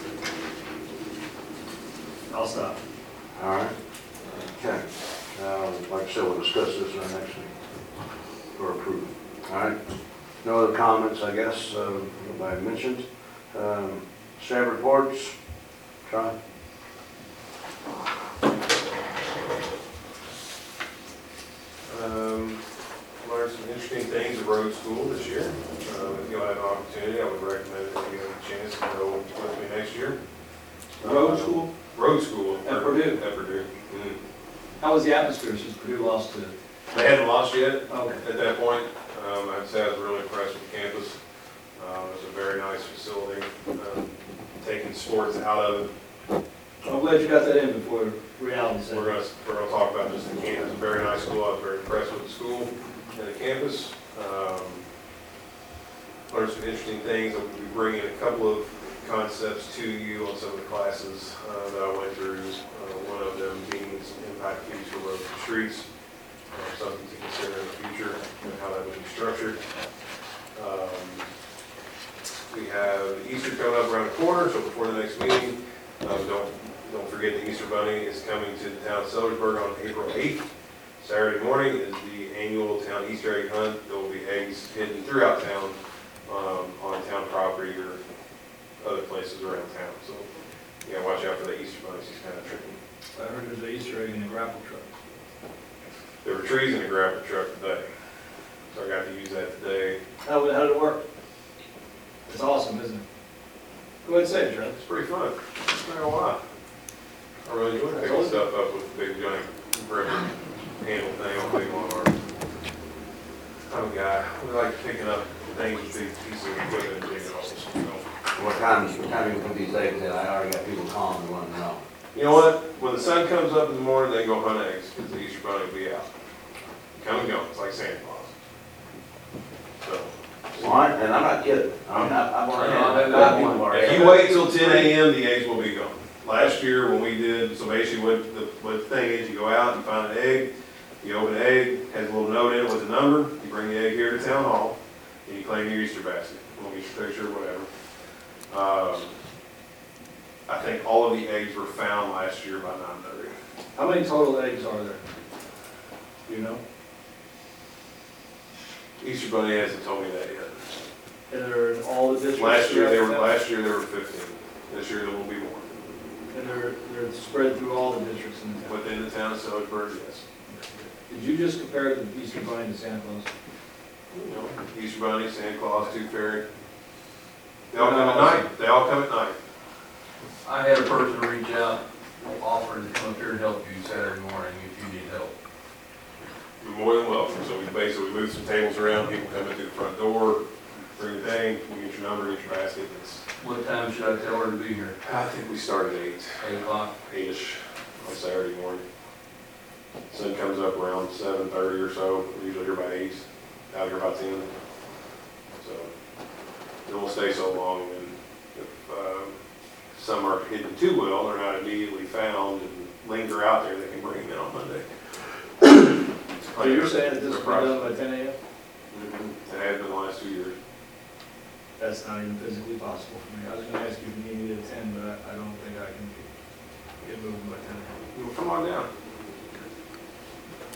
Speaker 6: I'll stop.
Speaker 1: all right. Okay. Now, like I said, we'll discuss this in our next meeting for approval. All right. No other comments, I guess, uh, nobody mentioned. Um, Staff reports, Try.
Speaker 5: Um, learned some interesting things at road school this year. Uh, if you have an opportunity, I would recommend that you have a chance to go with me next year.
Speaker 6: Road
Speaker 5: Uh,
Speaker 6: school,
Speaker 5: Road school.
Speaker 6: At Purdue?
Speaker 5: At Purdue. Mhm.
Speaker 6: how was the atmosphere since Purdue lost to?
Speaker 5: They hadn't lost yet
Speaker 6: Okay.
Speaker 5: at that point. Um, I'd say I was really impressed with the campus. Uh, it's a very nice facility, um, taking sports out of it.
Speaker 6: I'm glad you got that in before reality set.
Speaker 5: We're gonna, we're gonna talk about just the campus, a very nice school, I was very impressed with the school and the campus. Um, Learned some interesting things, I'll be bringing a couple of concepts to you on some of the classes uh, that I went through. Uh, One of them being some impact fees for roads and streets, uh, something to consider in the future and how that would be structured. Um, We have Easter coming up around the corner, so before the next meeting, um, don't Don't forget the Easter Bunny is coming to the town of Sellersburg on April eighth. Saturday morning is the annual town Easter egg hunt. There will be eggs hidden throughout town, um, on town property or other places around town. So, yeah, watch out for the Easter bunnies, he's kind of tricky.
Speaker 6: I heard there's an Easter egg in the grapple truck.
Speaker 5: There were trees in the grapple truck today, so I got to use that today.
Speaker 6: How, would- how did it work? It's awesome, isn't it? Go ahead and say it, Charlie.
Speaker 5: It's pretty fun. It's not gonna lie. I really enjoy picking stuff up with the big giant grip handle thing on big lawnmower. I'm a guy, we like picking up things with big pieces of equipment and digging holes. So,
Speaker 1: What time, what time you put these eggs in? I already got people calling and wanting to know.
Speaker 5: you know what? When the sun comes up in the morning, they go hunt eggs because the Easter bunny will be out. Come and go. It's like Santa Claus. So.
Speaker 1: All right, and I'm not kidding. I mean, I- I've already,
Speaker 4: No,
Speaker 1: had-
Speaker 4: no,
Speaker 1: got
Speaker 4: no.
Speaker 1: people already.
Speaker 5: If you wait till ten A M, the eggs will be gone. Last year, when we did, so basically what the, what the thing is, you go out, you find an egg, you open the egg, has a little note in it with a number, you bring the egg here to town hall, and you claim your Easter basket. We'll get your picture, whatever. Um, I think all of the eggs were found last year by nine thirty.
Speaker 6: How many total eggs are there? Do you know?
Speaker 5: Easter bunny hasn't told me that yet.
Speaker 6: And they're in all the districts?
Speaker 5: Last year, they were,
Speaker 6: throughout
Speaker 5: last year there were fifteen. This year, there will be more.
Speaker 6: the town? And they're, they're spread through all the districts in the town?
Speaker 5: Within the town of Sellersburg, yes.
Speaker 6: Did you just compare the Easter Bunny to Santa Claus?
Speaker 5: You know, Easter bunny, Santa Claus, Tooth Fairy. They all come at night. They all come at night.
Speaker 4: I had a person reach out, offering to come up here and help you Saturday morning if you need help.
Speaker 5: You're more than welcome. So we basically move some tables around, people come in through the front door, bring the thing, you get your number, get your basket. It's,
Speaker 4: What time should I tell her to be here?
Speaker 5: I think we start at eight,
Speaker 4: Eight o'clock?
Speaker 5: eight-ish on Saturday morning. Sun comes up around seven thirty or so, we're usually here by eight, out here by ten. So, it won't stay so long, and if, um, some are hidden too well, they're not immediately found and linger out there, they can bring them in on Monday.
Speaker 6: So you're saying that this will be done by ten A M?
Speaker 5: Mhm. It has been the last two years.
Speaker 6: That's not even physically possible for me. I was gonna ask you if you need me to attend, but I, I don't think I can get moving by ten A M.
Speaker 5: Well, come on down.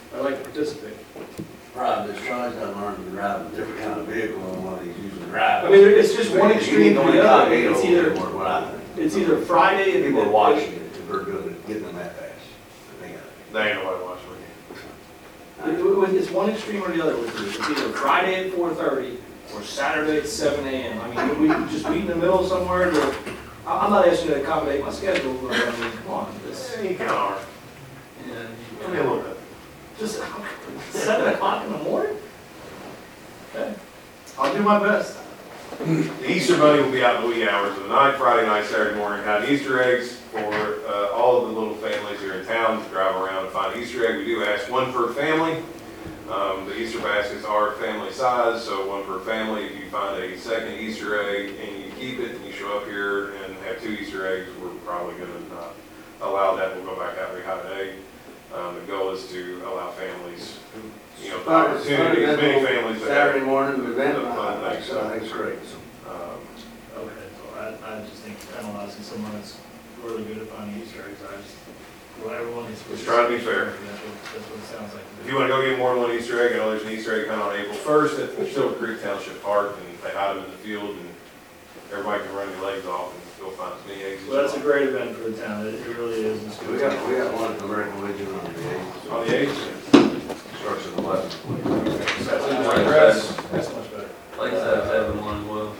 Speaker 6: I'd like to participate.
Speaker 1: Right, but Charlie's got to learn to drive a different kind of vehicle than what he's using to drive.
Speaker 6: I mean, it's just one extreme to the other. It's either,
Speaker 1: What I think.
Speaker 6: it's either Friday. and-
Speaker 1: People are watching it, if they're good at getting them that fast. I think I-
Speaker 5: They ain't nobody watching it.
Speaker 6: It- it- It's one extreme or the other with you. It's either Friday at four thirty or Saturday at seven A M. I mean, we can just meet in the middle somewhere to, I- I'm not asking you to accommodate my schedule, but I mean, come on. It's,
Speaker 5: Yeah, you kinda are. Give me a little bit.
Speaker 6: just seven o'clock in the morning? Okay, I'll do my best.
Speaker 5: The Easter Bunny will be out in the wee hours of the night, Friday night, Saturday morning, hiding Easter eggs for uh, all of the little families here in town to drive around and find Easter egg. We do ask one per family. Um, The Easter baskets are family size, so one per family. If you find a second Easter egg and you keep it and you show up here and have two Easter eggs, we're probably going to not allow that. We'll go back out and rehide an egg. Um, The goal is to allow families, you know, the opportunity, as many families to have.
Speaker 1: Saturday morning event,
Speaker 5: The fun
Speaker 1: I
Speaker 5: thing,
Speaker 1: think, I think it's great.
Speaker 5: um,
Speaker 6: Okay, so I, I just think analyzing someone that's really good at finding Easter eggs, I just, well, everyone is.
Speaker 5: Just trying to be fair.
Speaker 6: That's what, that's what it sounds like.
Speaker 5: If you want to go get more than one Easter egg, I know there's an Easter egg coming on April first at Silver Creek Township Park, and they hide them in the field, and everybody can run their legs off and go find as many eggs as you
Speaker 6: Well, that's a
Speaker 5: want.
Speaker 6: great event for the town, it, it really is. It's
Speaker 1: We got, we got one at the American Legion on the eighth.
Speaker 5: On the eighth,
Speaker 1: Starts at eleven.
Speaker 5: that's in my dress.
Speaker 6: That's much better.
Speaker 4: Like that, having one as well.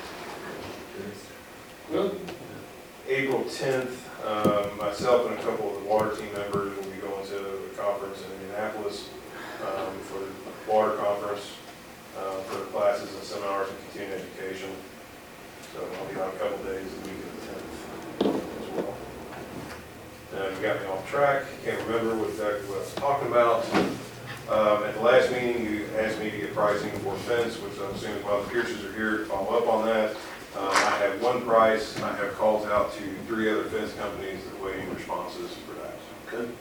Speaker 6: Well,
Speaker 5: April tenth, um, myself and a couple of the water team members will be going to a conference in Indianapolis um, for the water conference, uh, for classes and seminars and continuing education. So I'll be out a couple days the week of the tenth as well. Uh, you got me off track, can't remember what exactly what I was talking about. Um, At the last meeting, you asked me to get pricing for fence, which I'm assuming Bob Pierces are here to follow up on that. Um, I have one price, and I have calls out to three other fence companies that are waiting responses for that.
Speaker 1: Good.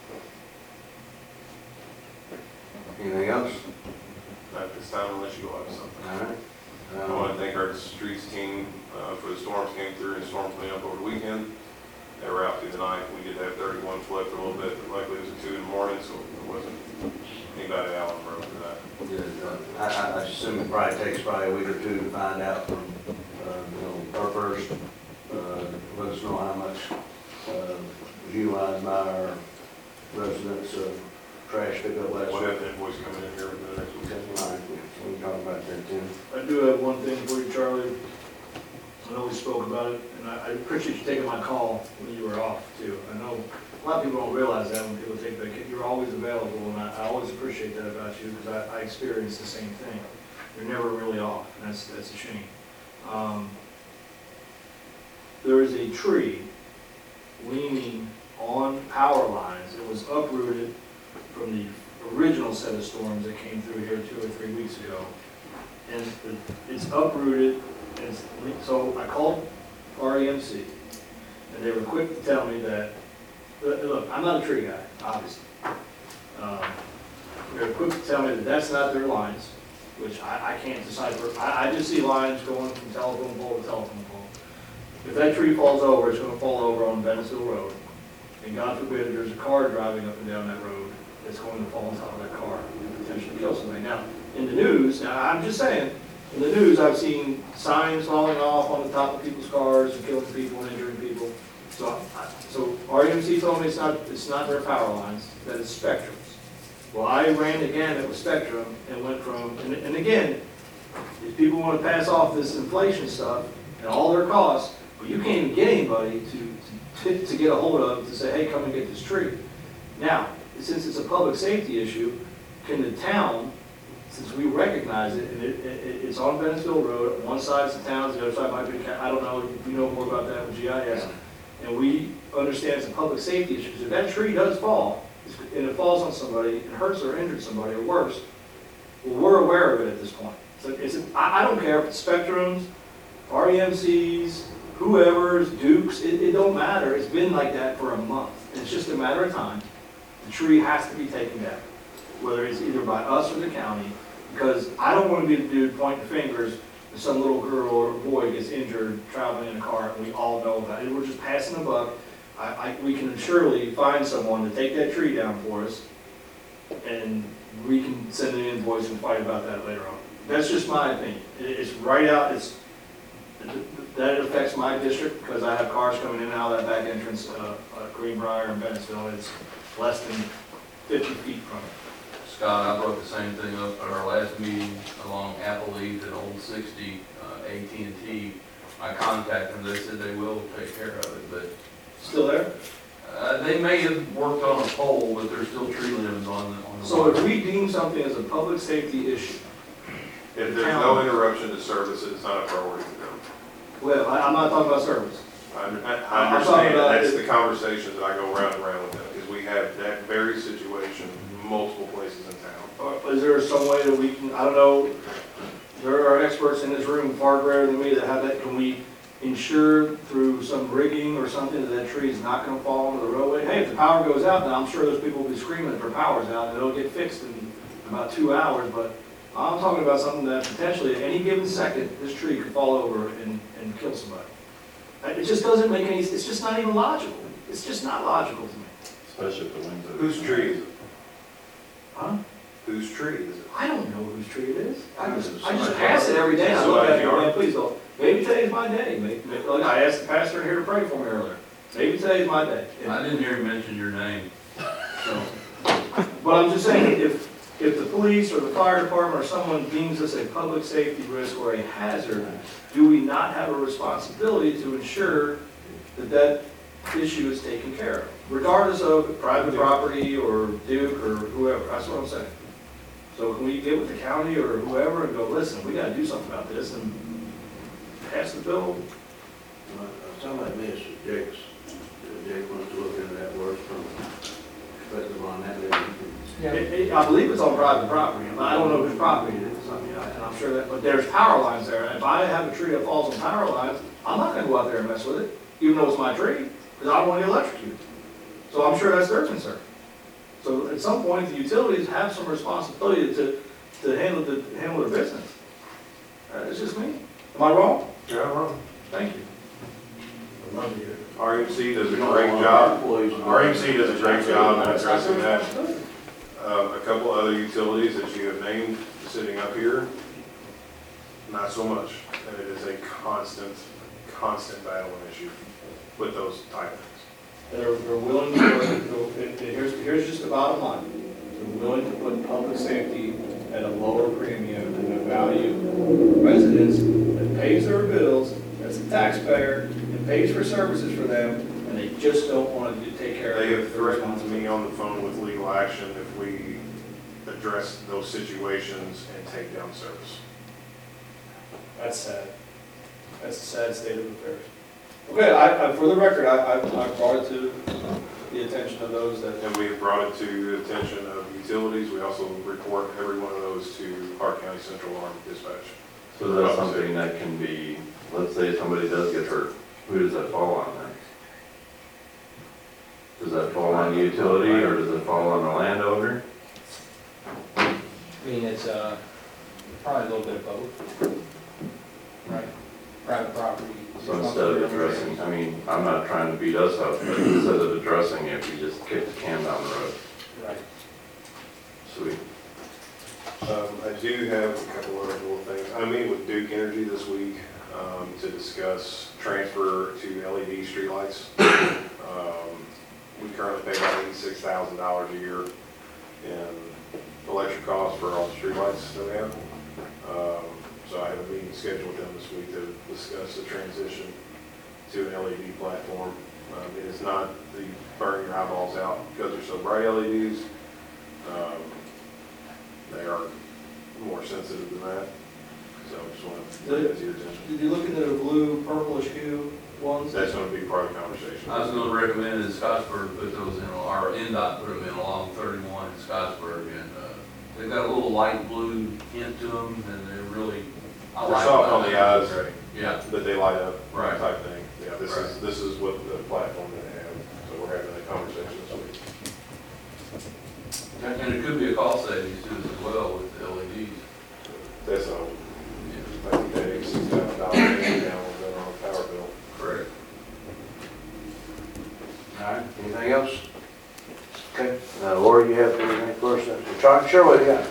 Speaker 1: Anything else?
Speaker 5: At this time, I'll let you go have something.
Speaker 1: All right.
Speaker 5: I
Speaker 1: Um,
Speaker 5: want to thank our streets team uh, for the storms came through and storms cleaned up over the weekend. They were out through the night. We did have thirty-one flood for a little bit, but luckily it was at two in the morning, so there wasn't anybody out on the road for that.
Speaker 1: Good. Uh, I, I I assume it probably takes probably a week or two to find out from, uh, you know, our first, uh, let us know how much, uh, was utilized by our residents, uh, trash pickup last
Speaker 5: We'll
Speaker 1: week.
Speaker 5: have the invoice coming in here with the next week.
Speaker 1: All right, yeah, we can talk about that then.
Speaker 6: I do have one thing for you, Charlie. I know we spoke about it, and I, I appreciate you taking my call when you were off too. I know a lot of people don't realize that when people take vacation, you're always available, and I, I always appreciate that about you, because I, I experience the same thing. You're never really off, and that's, that's a shame. Um, there is a tree leaning on power lines. It was uprooted from the original set of storms that came through here two or three weeks ago. And the- it's uprooted, and it's, so I called R E M C, and they were quick to tell me that, look, look, I'm not a tree guy, obviously. Um, They were quick to tell me that that's not their lines, which I, I can't decipher. I, I just see lines going from telephone pole to telephone pole. If that tree falls over, it's gonna fall over on Bennettsville Road. And God forbid, there's a car driving up and down that road that's going to fall on top of that car and potentially kill somebody. Now, in the news, now I'm just saying, in the news, I've seen signs falling off on the top of people's cars and killing people and injuring people. So, I- so R E M C told me it's not, it's not their power lines, that it's Spectrum's. Well, I ran again, it was Spectrum, and went from, and, and again, if people want to pass off this inflation stuff and all their costs, well, you can't even get anybody to, to, to get a hold of to say, hey, come and get this tree. Now, since it's a public safety issue, can the town, since we recognize it, and it, it, it's on Bennettsville Road, one side's the town, the other side might be, I don't know, if you know more about that with G I S, and we understand it's a public safety issue, because if that tree does fall, and it falls on somebody, and hurts or injures somebody, or worse, well, we're aware of it at this point. So it's, I, I don't care if it's Spectrums, R E M Cs, whoever's, Dukes, it, it don't matter. It's been like that for a month. It's just a matter of time. The tree has to be taken down, whether it's either by us or the county, because I don't want to be the dude pointing fingers if some little girl or boy gets injured traveling in a car, and we all know about it. We're just passing the buck. I, I, we can surely find someone to take that tree down for us, and we can send an invoice and fight about that later on. That's just my opinion. It- It's right out, it's, that affects my district because I have cars coming in and out of that back entrance, uh, uh, Greenbrier and Bennettsville. It's less than fifty feet from it.
Speaker 4: Scott, I brought the same thing up at our last meeting along Apple Leaf at Old sixty, uh, A T and T. I contacted them, they said they will take care of it, but,
Speaker 6: Still there?
Speaker 4: uh, they may have worked on a pole, but there's still tree limbs on the, on the.
Speaker 6: So if we deem something as a public safety issue,
Speaker 5: If there's no interruption to service, it's not a priority for them.
Speaker 6: well, I- I'm not talking about service.
Speaker 5: I, I
Speaker 6: I'm
Speaker 5: I
Speaker 6: talking
Speaker 5: understand,
Speaker 6: about
Speaker 5: that's
Speaker 6: it-
Speaker 5: the conversations that I go round and round with them, because we have that very situation multiple places in town.
Speaker 6: Or Is there some way that we can, I don't know, there are experts in this room far greater than me that have that, can we ensure through some rigging or something that that tree is not gonna fall into the roadway? Hey, if the power goes out, then I'm sure those people will be screaming if their power's out, and it'll get fixed in about two hours, but I'm talking about something that potentially at any given second, this tree could fall over and, and kill somebody. Uh, It just doesn't make any, it's just not even logical. It's just not logical to me.
Speaker 9: Especially if the winds are.
Speaker 5: Whose tree is it?
Speaker 6: Huh?
Speaker 5: Whose tree is it?
Speaker 6: I don't know whose tree it is. I just, I just
Speaker 5: Somebody's
Speaker 6: pass it every day. I look
Speaker 5: Somebody's
Speaker 6: at it,
Speaker 5: yard.
Speaker 6: man, please don't. Maybe today's my day. Maybe, maybe- like I asked the pastor here to pray for me earlier. Maybe today's my day.
Speaker 4: I didn't hear you mention your name, so.
Speaker 6: But I'm just saying, if, if the police or the fire department or someone deems this a public safety risk or a hazard, do we not have a responsibility to ensure that that issue is taken care of? Regardless of private property or Duke or whoever, that's what I'm saying. So can we get with the county or whoever and go, listen, we gotta do something about this and pass the bill?
Speaker 1: Uh, Somebody mentioned Jake's, Jake wants to look into that work from perspective on that. maybe he can-
Speaker 6: It- it- I believe it's on private property, but I don't know whose property it is, I mean, I- and I'm sure that, but there's power lines there, and if I have a tree that falls on power lines, I'm not gonna go out there and mess with it, even though it's my tree, because I don't want to get electrocuted. So I'm sure that's their concern. So at some point, the utilities have some responsibility to, to handle, the handle their business. Uh, It's just me. Am I wrong?
Speaker 5: You're not wrong.
Speaker 6: Thank you.
Speaker 5: R M C does a
Speaker 1: We don't
Speaker 5: great
Speaker 1: want
Speaker 5: job.
Speaker 1: employees to-
Speaker 5: R M C does a great job in addressing that. Um, a couple other utilities that you have named sitting up here, not so much. And it is a constant, constant battle and issue with those type things.
Speaker 6: They're, they're willing to, work- it- it- here's, here's just the bottom line. They're willing to put public safety at a lower premium than the value of residents that pays their bills, that's a taxpayer, and pays for services for them, and they just don't want to take care of
Speaker 5: They
Speaker 6: it.
Speaker 5: have threatened me on the phone with legal action if we address those situations and take down service.
Speaker 6: That's sad. That's a sad state of affairs. Okay, I, I, for the record, I, I I brought it to the attention of those that,
Speaker 5: And we have brought it to the attention of utilities. We also report every one of those to Clark County Central Alarm Dispatch.
Speaker 9: So that's something that can be, let's say somebody does get hurt, who does that fall on then? Does that fall on the utility or does it fall on the landowner?
Speaker 7: I mean, it's, uh, probably a little bit of both. Right, private property.
Speaker 9: So instead of addressing, I mean, I'm not trying to beat us up, but instead of addressing it, we just kick the can down the road.
Speaker 7: Right.
Speaker 9: Sweet.
Speaker 5: Um, I do have a couple other little things. I'm meeting with Duke Energy this week, um, to discuss transfer to L E D streetlights. Um, we currently pay about eighty-six thousand dollars a year in electric costs for all the streetlights that we have. Um, so I have a meeting scheduled with them this week to discuss the transition to an L E D platform. Um, it is not the burn your eyeballs out because they're so bright L E Ds. Um, They are more sensitive than that, so I just want to bring that to your attention.
Speaker 6: did you look into the blue, purplish hue ones?
Speaker 5: That's going to be part of the conversation.
Speaker 4: I was gonna recommend that Scottsburg put those in, or N DOT put them in along thirty-one in Scottsburg, and, uh, they've got a little light blue tint to them, and they're really, I
Speaker 5: They're
Speaker 4: like
Speaker 5: soft
Speaker 4: them.
Speaker 5: on the eyes.
Speaker 4: Great. Yeah,
Speaker 5: But they light up,
Speaker 4: Right.
Speaker 5: type thing. Yeah, this is,
Speaker 4: Right.
Speaker 5: this is what the platform that they have, so we're having a conversation this week.
Speaker 4: and and it could be a cost savings too as well with the L E Ds.
Speaker 5: That's all.
Speaker 4: Yeah,
Speaker 5: I think that eighty-six thousand dollars down on the power bill.
Speaker 4: correct.
Speaker 1: All right, anything else? Okay, uh, Laura, you have anything for us? Charlie, sure, what do you got?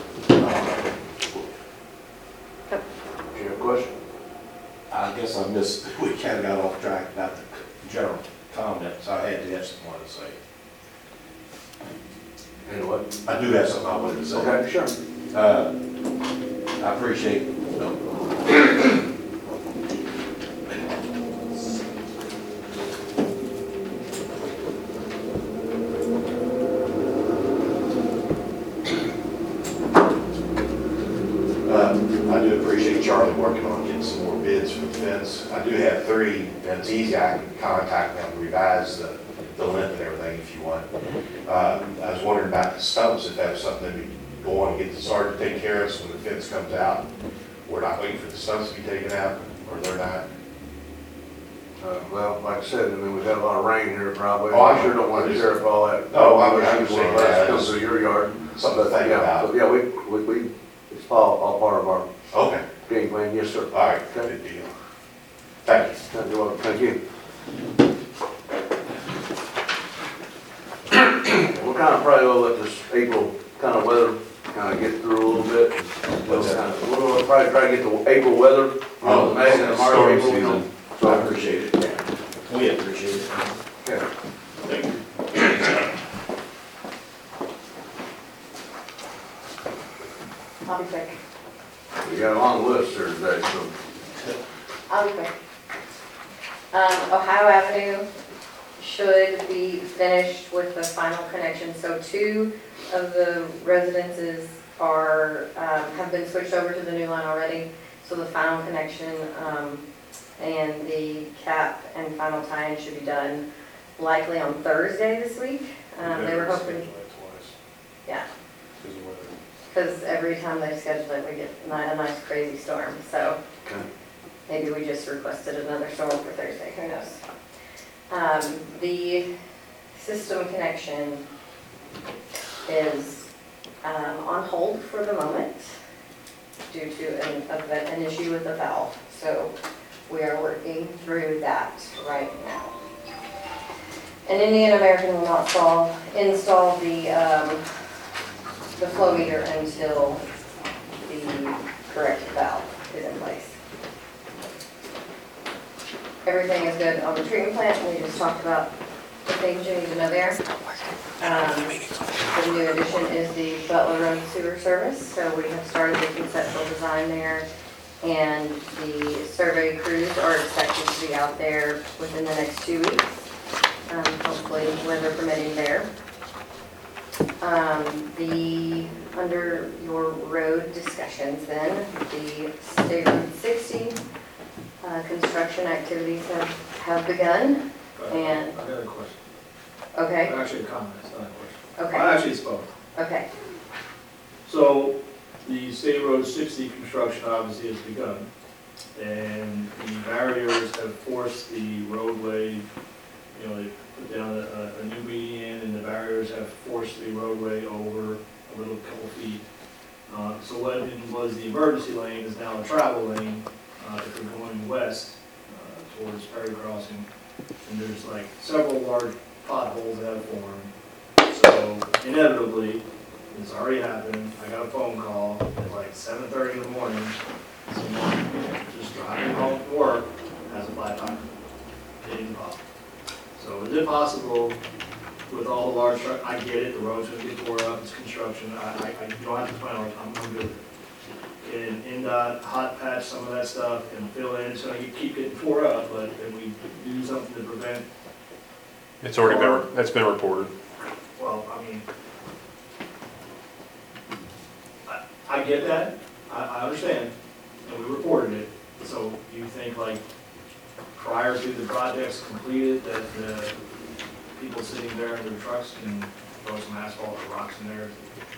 Speaker 2: Yep.
Speaker 1: Do you have a question?
Speaker 10: I guess I missed, we kind of got off track about the general comments. I had to have something I wanted to say.
Speaker 1: And what?
Speaker 10: I do have something I wanted to say.
Speaker 1: Okay, sure.
Speaker 10: Uh, I appreciate, no. Uh, I do appreciate Charlie working on getting some more bids for the fence. I do have three, and it's easy, I can contact them, revise the, the length and everything if you want. Uh, I was wondering about the stumps, if that was something that we go on and get the sergeant to take care of, so when the fence comes out, we're not waiting for the stumps to be taken out, or they're not.
Speaker 1: Uh, well, like I said, I mean, we've had a lot of rain here probably.
Speaker 10: Oh, I
Speaker 1: I sure don't want to
Speaker 10: know.
Speaker 1: tear up all that.
Speaker 10: No, I would understand that.
Speaker 1: Come through your yard.
Speaker 10: Something to think
Speaker 1: Yeah,
Speaker 10: about.
Speaker 1: but Yeah, we, we, we, it's all, all part of our
Speaker 10: Okay,
Speaker 1: game plan, yes, sir.
Speaker 10: all right, good deal. Thank you.
Speaker 1: You're welcome, thank you. We'll kind of probably will let this April kind of weather kind of get through a little bit. We'll
Speaker 10: What's that?
Speaker 1: kind of- We'll probably try to get the April weather, you know,
Speaker 10: Oh,
Speaker 1: May and March,
Speaker 10: storm
Speaker 1: April, you know.
Speaker 10: season. I appreciate it. We appreciate it.
Speaker 1: Okay.
Speaker 10: Thank you.
Speaker 8: I'll be quick.
Speaker 1: We got a long list here today, so.
Speaker 8: I'll be quick. Um, Ohio Avenue should be finished with the final connection. So two of the residences are, um, have been switched over to the new line already. So the final connection, um, and the cap and final tie-in should be done likely on Thursday this week. Um, they were hoping, yeah. Because every time they schedule it, we get ni- a nice crazy storm, so
Speaker 1: Okay.
Speaker 8: maybe we just requested another storm for Thursday, who knows? Um, the system connection is, um, on hold for the moment due to an, event- an issue with the valve, so we are working through that right now. And Indian American will not solve, install the, um, the flow meter until the correct valve is in place. Everything is good on the treatment plant, we just talked about the things you need to know there. Um, the new addition is the Butler Road Sewer Service, so we have started the conceptual design there, and the survey crews are expected to be out there within the next two weeks, um, hopefully weather permitting there. Um, the, under your road discussions then, the State Road sixty, uh, construction activities have, have begun, and,
Speaker 6: I got a question.
Speaker 8: okay,
Speaker 6: Actually, a comment, it's not a question.
Speaker 8: okay,
Speaker 6: I actually spoke.
Speaker 8: okay,
Speaker 6: So, the State Road sixty construction obviously has begun, and the barriers have forced the roadway, you know, they put down a, a new median, and the barriers have forced the roadway over a little couple feet. Uh, so what was the emergency lane is now a travel lane, uh, if we're going west, uh, towards Perry Crossing. And there's like several large potholes that have formed. So inevitably, it's already happened, I got a phone call at like seven thirty in the morning, someone just driving home from work has a flat tire, hitting the pothole. So is it possible with all the large truck, I get it, the road's gonna get tore up, it's construction, I, I, I you don't have to plan on it, I'm, I'm good with it. And N DOT hot patch some of that stuff and fill in, so you keep getting tore up, but can we do something to prevent,
Speaker 11: It's already been, that's been reported.
Speaker 6: well, I mean, I, I get that, I, I understand, and we reported it, so you think like prior to the project's completed, that the people sitting there in their trucks can throw some asphalt or rocks in there?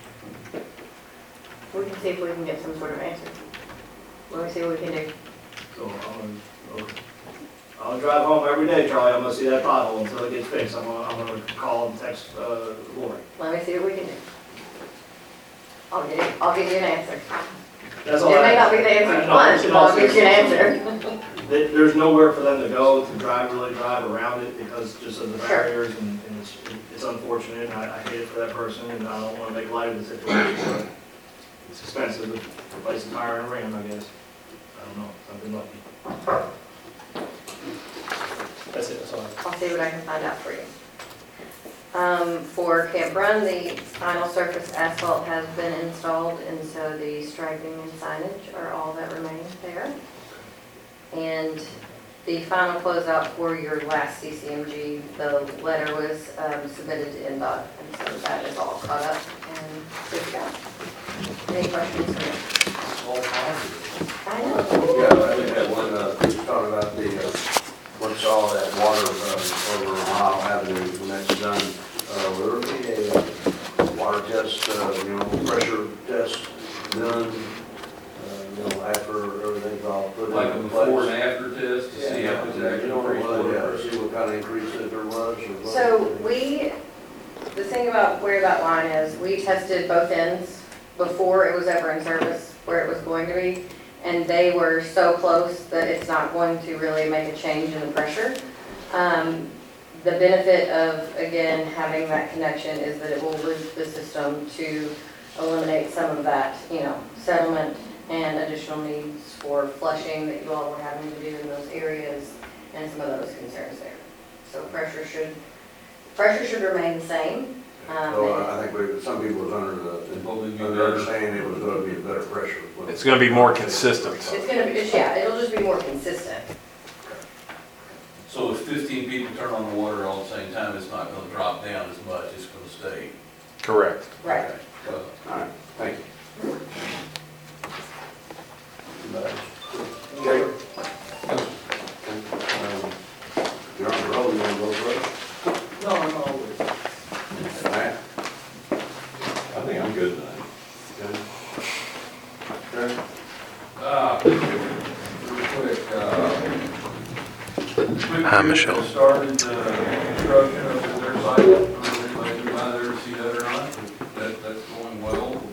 Speaker 8: we can see if we can get some sort of answer. Let me see what we can do.
Speaker 6: So I'm gonna, I'll drive home every day, Charlie, I'm gonna see that pothole until it gets fixed, I'm gonna, I'm gonna call and text, uh, Lori.
Speaker 8: Let me see what we can do. I'll get you, I'll get you an answer.
Speaker 6: That's
Speaker 8: It
Speaker 6: all I.
Speaker 8: may not be the answer
Speaker 6: I
Speaker 8: you
Speaker 6: know,
Speaker 8: want,
Speaker 6: it's
Speaker 8: but
Speaker 6: in all
Speaker 8: I'll get you an
Speaker 6: seriousness.
Speaker 8: answer.
Speaker 6: There- There's nowhere for them to go to drive, really drive around it because just of the
Speaker 8: Sure.
Speaker 6: barriers and, and it's, it's it's unfortunate, and I, I hate it for that person, and I don't wanna make light of the situation, but it's expensive to replace a tire and a rim, I guess. I don't know, I've been lucky. That's it, that's all.
Speaker 8: I'll see what I can find out for you. Um, for Camp Run, the final surface asphalt has been installed, and so the striping and signage are all that remain there. And the final closeout for your last C C M G, the letter was um, submitted to N D O T, and so that is all caught up and good to go. Any questions for me? I know.
Speaker 1: Yeah, I think that one, uh, we was talking about the, uh, once all that water, uh, over Mile Avenue, when that's done, uh, will there be a uh, water test, uh, you know, pressure test done, uh, you know, after everything's all put in place?
Speaker 4: Like a before and after test to see how much
Speaker 1: You
Speaker 4: actually
Speaker 1: know,
Speaker 4: increased
Speaker 1: what,
Speaker 4: water
Speaker 1: yeah,
Speaker 4: pressure.
Speaker 1: see what kind of increase that there was or what.
Speaker 8: So we, the thing about where that line is, we tested both ends before it was ever in service, where it was going to be, and they were so close that it's not going to really make a change in the pressure. Um, the benefit of, again, having that connection is that it will loop the system to eliminate some of that, you know, settlement and additional needs for flushing that you all were having to do in those areas and some of those concerns there. So pressure should, pressure should remain the same. Um,
Speaker 1: So uh, I think we, some people was under the,
Speaker 4: Hopefully be
Speaker 1: under
Speaker 4: better.
Speaker 1: understanding it was gonna be a better pressure.
Speaker 11: It's gonna be more consistent.
Speaker 8: It's gonna be, it's- yeah, it'll just be more consistent.
Speaker 4: So if fifteen people turn on the water all at the same time, it's not gonna drop down as much, it's gonna stay.
Speaker 11: Correct.
Speaker 8: Right.
Speaker 4: Okay. Well,
Speaker 1: All right, thank you. Okay. Um, You're on the road, you wanna go first?
Speaker 6: No, I'm always.
Speaker 1: Matt?
Speaker 9: I think I'm good tonight.
Speaker 1: Good. Okay.
Speaker 4: Uh, real quick, uh. quick
Speaker 11: Hi,
Speaker 4: tip,
Speaker 11: Michelle.
Speaker 4: Started, uh, construction of their site, I don't know if anybody's been by there to see that or not, but that, that's going well.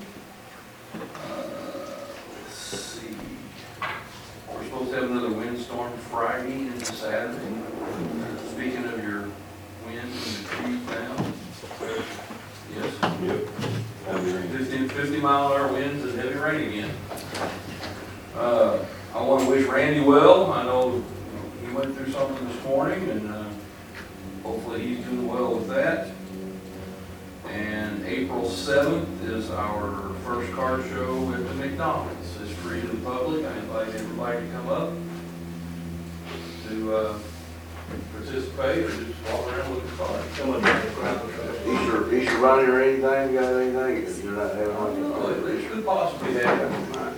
Speaker 4: Uh, let's see. We're supposed to have another windstorm Friday and Saturday. Speaking of your wind and the trees down. Yes.
Speaker 9: Yep. Heavy rain.
Speaker 4: fifty, fifty mile an hour winds and heavy rain again. Uh, I want to wish Randy well. I know he went through something this morning, and uh, hopefully he's doing well with that. And April seventh is our first car show at the McDonald's. It's free to the public. I invite everybody to come up to uh, participate or just walk around with the car.
Speaker 6: Someone drive a gravel truck.
Speaker 1: Easter, Easter running or anything, you got anything? If you're not having
Speaker 4: Well,
Speaker 1: one.
Speaker 4: it could possibly happen.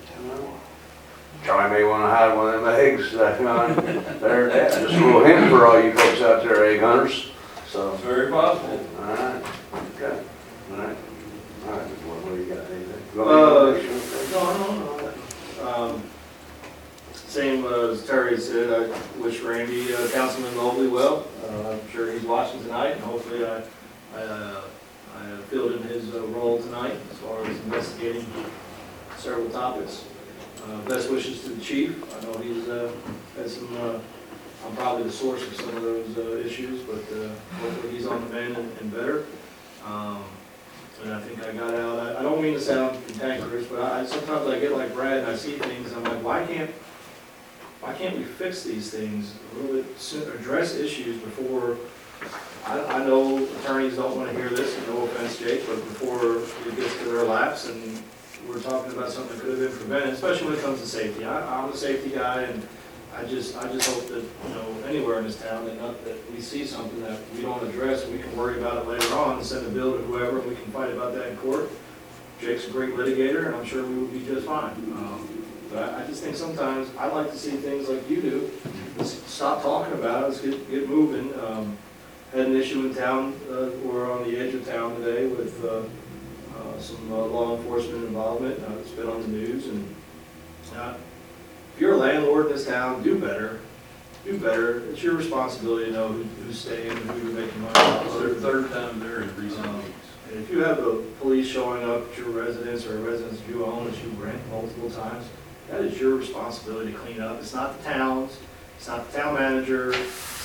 Speaker 1: Charlie may wanna hide one of them eggs, uh, on there, just a little hint for all you folks out there, egg hunters, so.
Speaker 4: It's very possible.
Speaker 1: All right, okay, all right, all right, what, what do you got, anything? You
Speaker 6: Uh,
Speaker 1: want me to-
Speaker 6: No, no, no. Um, Same uh, as Terry said, I wish Randy, uh, Councilman Mobley well. Uh, I'm sure he's watching tonight, and hopefully I, I, uh, I filled in his uh, role tonight as far as investigating several topics. Uh, Best wishes to the chief. I know he's uh, had some, uh, I'm probably the source of some of those uh, issues, but uh, hopefully he's on the mend and and better. Um, And I think I got out, I- I don't mean to sound cantankerous, but I, sometimes I get like Brad and I see things, I'm like, why can't, why can't we fix these things a little bit sooner, address issues before, I, I know attorneys don't want to hear this, and no offense, Jake, but before it gets to their laps and we're talking about something that could have been prevented, especially when it comes to safety. I, I'm a safety guy, and I just, I just hope that, you know, anywhere in this town, that not, that we see something that we don't address, and we can worry about it later on, and send a bill to whoever, and we can fight about that in court. Jake's a great litigator, and I'm sure we would be just fine. Um, But I, I just think sometimes, I like to see things like you do. Let's stop talking about it, let's get, get moving. Um, Had an issue in town, uh, we're on the edge of town today with, uh, uh, some uh, law enforcement involvement. Uh, It's been on the news, and, uh, if you're a landlord in this town, do better. Do better. It's your responsibility to know who, who's staying and who you're making money off
Speaker 4: It's
Speaker 6: of.
Speaker 4: their third time there in recent weeks.
Speaker 6: And if you have the police showing up at your residence or a residence you own that you rent multiple times, that is your responsibility to clean up. It's not the town's, it's not the town manager, it's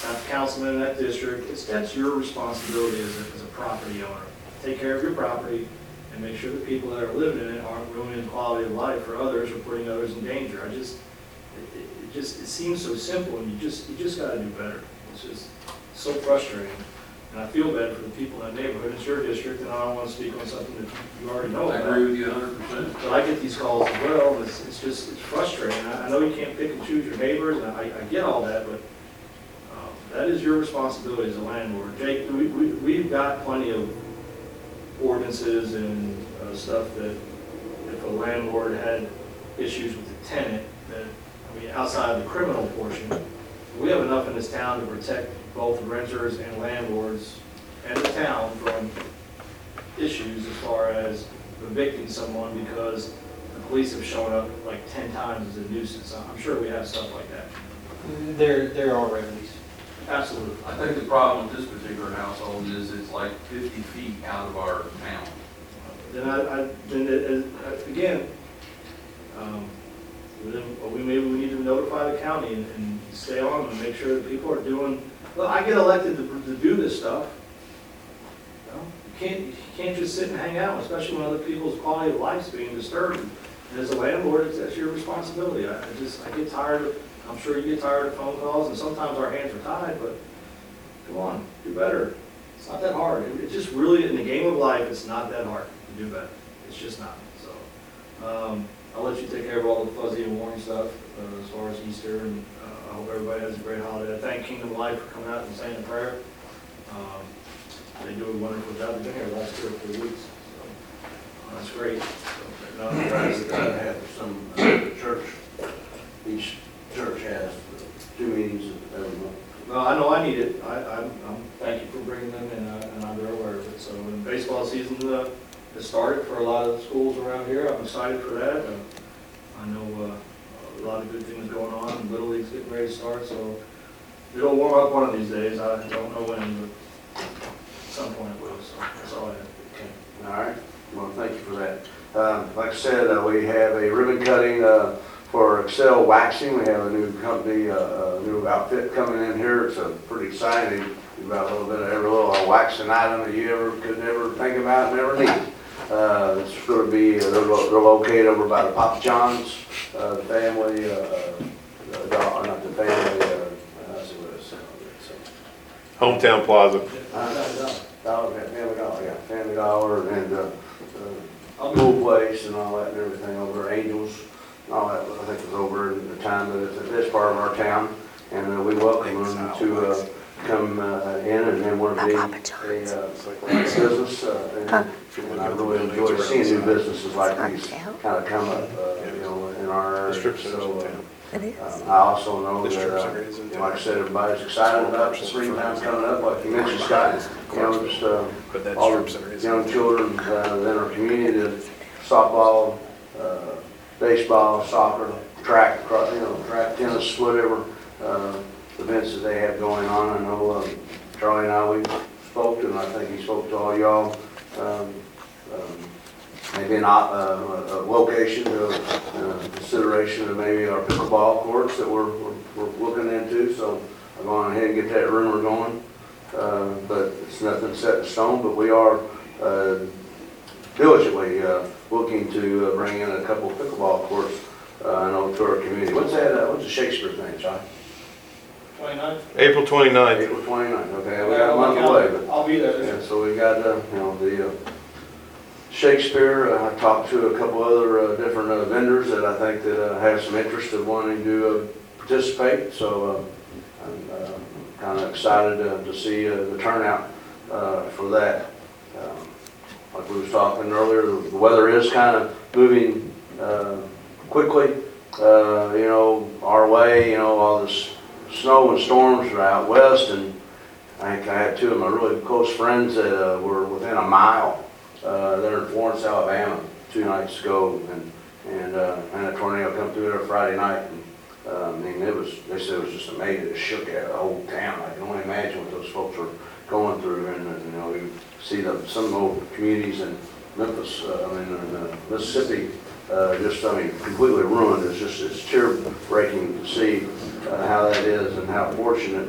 Speaker 6: not the councilman in that district. It's, that's your responsibility as a, as a property owner. Take care of your property and make sure the people that are living in it aren't ruining the quality of life for others or putting others in danger. I just, it, it it just, it seems so simple, and you just, you just gotta do better. It's just so frustrating. And I feel bad for the people in that neighborhood. It's your district, and I don't wanna speak on something that you already know
Speaker 4: I
Speaker 6: about.
Speaker 4: agree with you a hundred percent.
Speaker 6: But I get these calls as well, and it's, it's just, it's frustrating. I, I know you can't pick and choose your neighbors, and I, I get all that, but, um, that is your responsibility as a landlord. Jake, we, we, we've got plenty of ordinances and, uh, stuff that if a landlord had issues with the tenant, that, I mean, outside of the criminal portion, we have enough in this town to protect both renters and landlords and the town from issues as far as evicting someone because the police have shown up like ten times as a nuisance. I'm sure we have stuff like that.
Speaker 7: There, there are remedies.
Speaker 6: Absolutely.
Speaker 4: I think the problem with this particular household is it's like fifty feet out of our town.
Speaker 6: Then I, I, then, it- it- again, um, then we maybe we need to notify the county and, and stay on and make sure that people are doing, well, I get elected to, to do this stuff. You know, you can't, you can't just sit and hang out, especially when other people's quality of life's being disturbed. And as a landlord, it's, that's your responsibility. I, I just, I get tired of, I'm sure you get tired of phone calls, and sometimes our hands are tied, but come on, do better. It's not that hard. It, it just really, in the game of life, it's not that hard to do better. It's just not. So, um, I'll let you take care of all the fuzzy and warm stuff uh, as far as Easter, and uh, I hope everybody has a great holiday. I thank Kingdom Life for coming out and saying a prayer. Um, they do a wonderful job. They've been here the last two or three weeks, so uh, that's great. So,
Speaker 1: No,
Speaker 6: uh,
Speaker 1: we're trying to have some, uh, the church, each church has two meetings every month.
Speaker 6: No, I know I need it. I, I'm, I'm, thank you for bringing them in, uh, and I'm very aware of it. So when baseball season uh, has started for a lot of schools around here, I'm excited for that. Uh, I know uh, a lot of good things going on, and Little League's getting ready to start, so it'll warm up one of these days. I don't know when, but at some point it will, so that's all I have.
Speaker 1: All right, well, thank you for that. Um, Like I said, uh, we have a ribbon cutting uh, for Excel Waxing. We have a new company, uh, a new outfit coming in here. It's uh, pretty exciting. We've got a little bit of every little waxing item that you ever could never think about, never need. Uh, It's going to be, uh, they're lo- they're located over by the Papa John's, uh, the family, uh, uh, dog- not the family, uh, uh, see what it's, uh,
Speaker 11: Hometown Plaza.
Speaker 1: uh, Dollar, Family Dollar, yeah, Family Dollar, and uh, uh, pool place and all that and everything over at Angels, and all that, I think it's over in the time that it's, it's part of our town, and uh, we welcome them to uh, come uh, in and then want to be a uh, business, uh, and and I really enjoy seeing new businesses like these kind of come up, uh, you know, in our area.
Speaker 11: strip center's
Speaker 1: So,
Speaker 11: in
Speaker 1: uh,
Speaker 11: town.
Speaker 1: um, I also know
Speaker 11: The strip
Speaker 1: that,
Speaker 11: center is in
Speaker 1: uh,
Speaker 11: town.
Speaker 1: like I said, everybody's excited about the springtime coming up, like you mentioned, Scott, you know, just, uh,
Speaker 11: But that
Speaker 1: all
Speaker 11: strip
Speaker 1: the
Speaker 11: center is.
Speaker 1: young children uh, in our community, the softball, uh, baseball, soccer, track, cro- you know, track, tennis, whatever, uh, events that they have going on. I know uh, Charlie and I, we spoke to, and I think he spoke to all y'all. Um, um, Maybe an, op- uh, a location, of uh, consideration of maybe our pickleball courts that we're, we're we're looking into, so I'll go on ahead and get that rumor going. Uh, But it's nothing set in stone, but we are uh, diligently uh, looking to uh, bring in a couple of pickleball courts, uh, I know, to our community. What's that, uh, what's the Shakespeare thing, John?
Speaker 6: twenty-ninth?
Speaker 11: April twenty-ninth.
Speaker 1: April twenty-ninth, okay, we got a month away, but,
Speaker 6: I'll be there.
Speaker 1: yeah, so we got, uh, you know, the uh, Shakespeare, uh, I talked to a couple other uh, different uh, vendors that I think that uh, have some interest in wanting to uh, participate, so uh, I'm uh, kind of excited uh, to see uh, the turnout uh, for that. Um, Like we was talking earlier, the weather is kind of moving uh, quickly, uh, you know, our way, you know, all this snow and storms are out west, and I think I had two of my really close friends that uh, were within a mile. Uh, they're in Florence, Alabama, two nights ago, and and uh, and a tornado come through there Friday night. And, uh, I mean, it was, they said it was just amazing. It shook out the whole town. I can only imagine what those folks were going through. And, uh, you know, you see the, some of the old communities in Memphis, uh, I mean, in uh, Mississippi, uh, just, I mean, completely ruined. It's just, it's tear breaking to see uh, how that is and how fortunate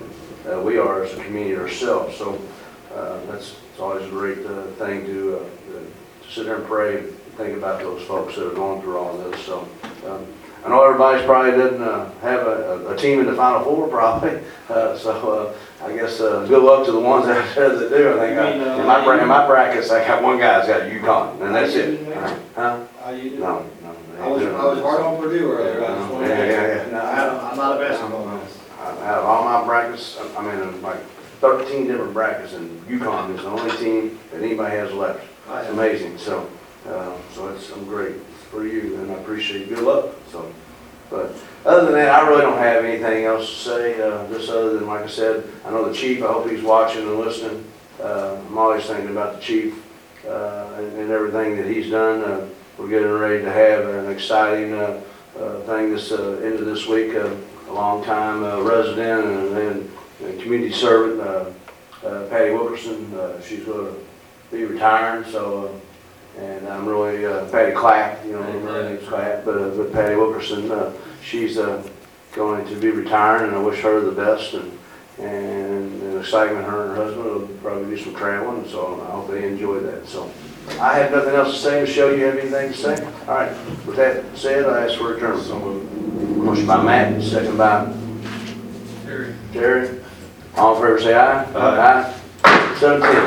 Speaker 1: uh, we are as a community ourselves. So uh, that's it's always a great uh, thing to, uh, to sit there and pray and think about those folks that are going through all this. So um, I know everybody's probably doesn't uh, have a, a team in the Final Four probably. Uh, so uh, I guess uh, good luck to the ones out there that do. I think I,
Speaker 6: You mean, uh,
Speaker 1: in, my, bra- in my brackets, I got one guy's got UConn, and that's it. Uh, huh?
Speaker 6: How you doing?
Speaker 1: No, no. they
Speaker 6: I was,
Speaker 1: ain't doing
Speaker 6: I was
Speaker 1: it.
Speaker 6: hard on Purdue earlier. I just wanted to-
Speaker 1: Yeah, yeah, yeah.
Speaker 6: No, I don't- I'm not a basketball man.
Speaker 1: Out of all my brackets, I mean, in like thirteen different brackets, and UConn is the only team that anybody has left. It's amazing, so, uh, so it's, I'm great for you, and I appreciate good luck, so. But other than that, I really don't have anything else to say, uh, just other than, like I said, I know the chief, I hope he's watching and listening. Uh, I'm always thinking about the chief, uh, and, and everything that he's done. Uh, we're getting ready to have an exciting, uh, uh, thing this, uh, end of this week, uh, a long-time uh, resident and then a community servant, uh, uh, Patty Wilkerson. Uh, she's going to be retiring, so, uh, and I'm really, uh, Patty Clapp, you know, her name's Clapp, but, uh, but Patty Wilkerson, uh, she's uh, going to be retiring, and I wish her the best, and, and the excitement, her and her husband will probably do some traveling, so I hope they enjoy that. So I have nothing else to say. Michelle, you have anything to say? All right, with that said, I ask for adjournment. So moved. Motion by Matt, second by
Speaker 4: Terry.
Speaker 1: Jerry. All in favor say aye. Aye. Seven ten.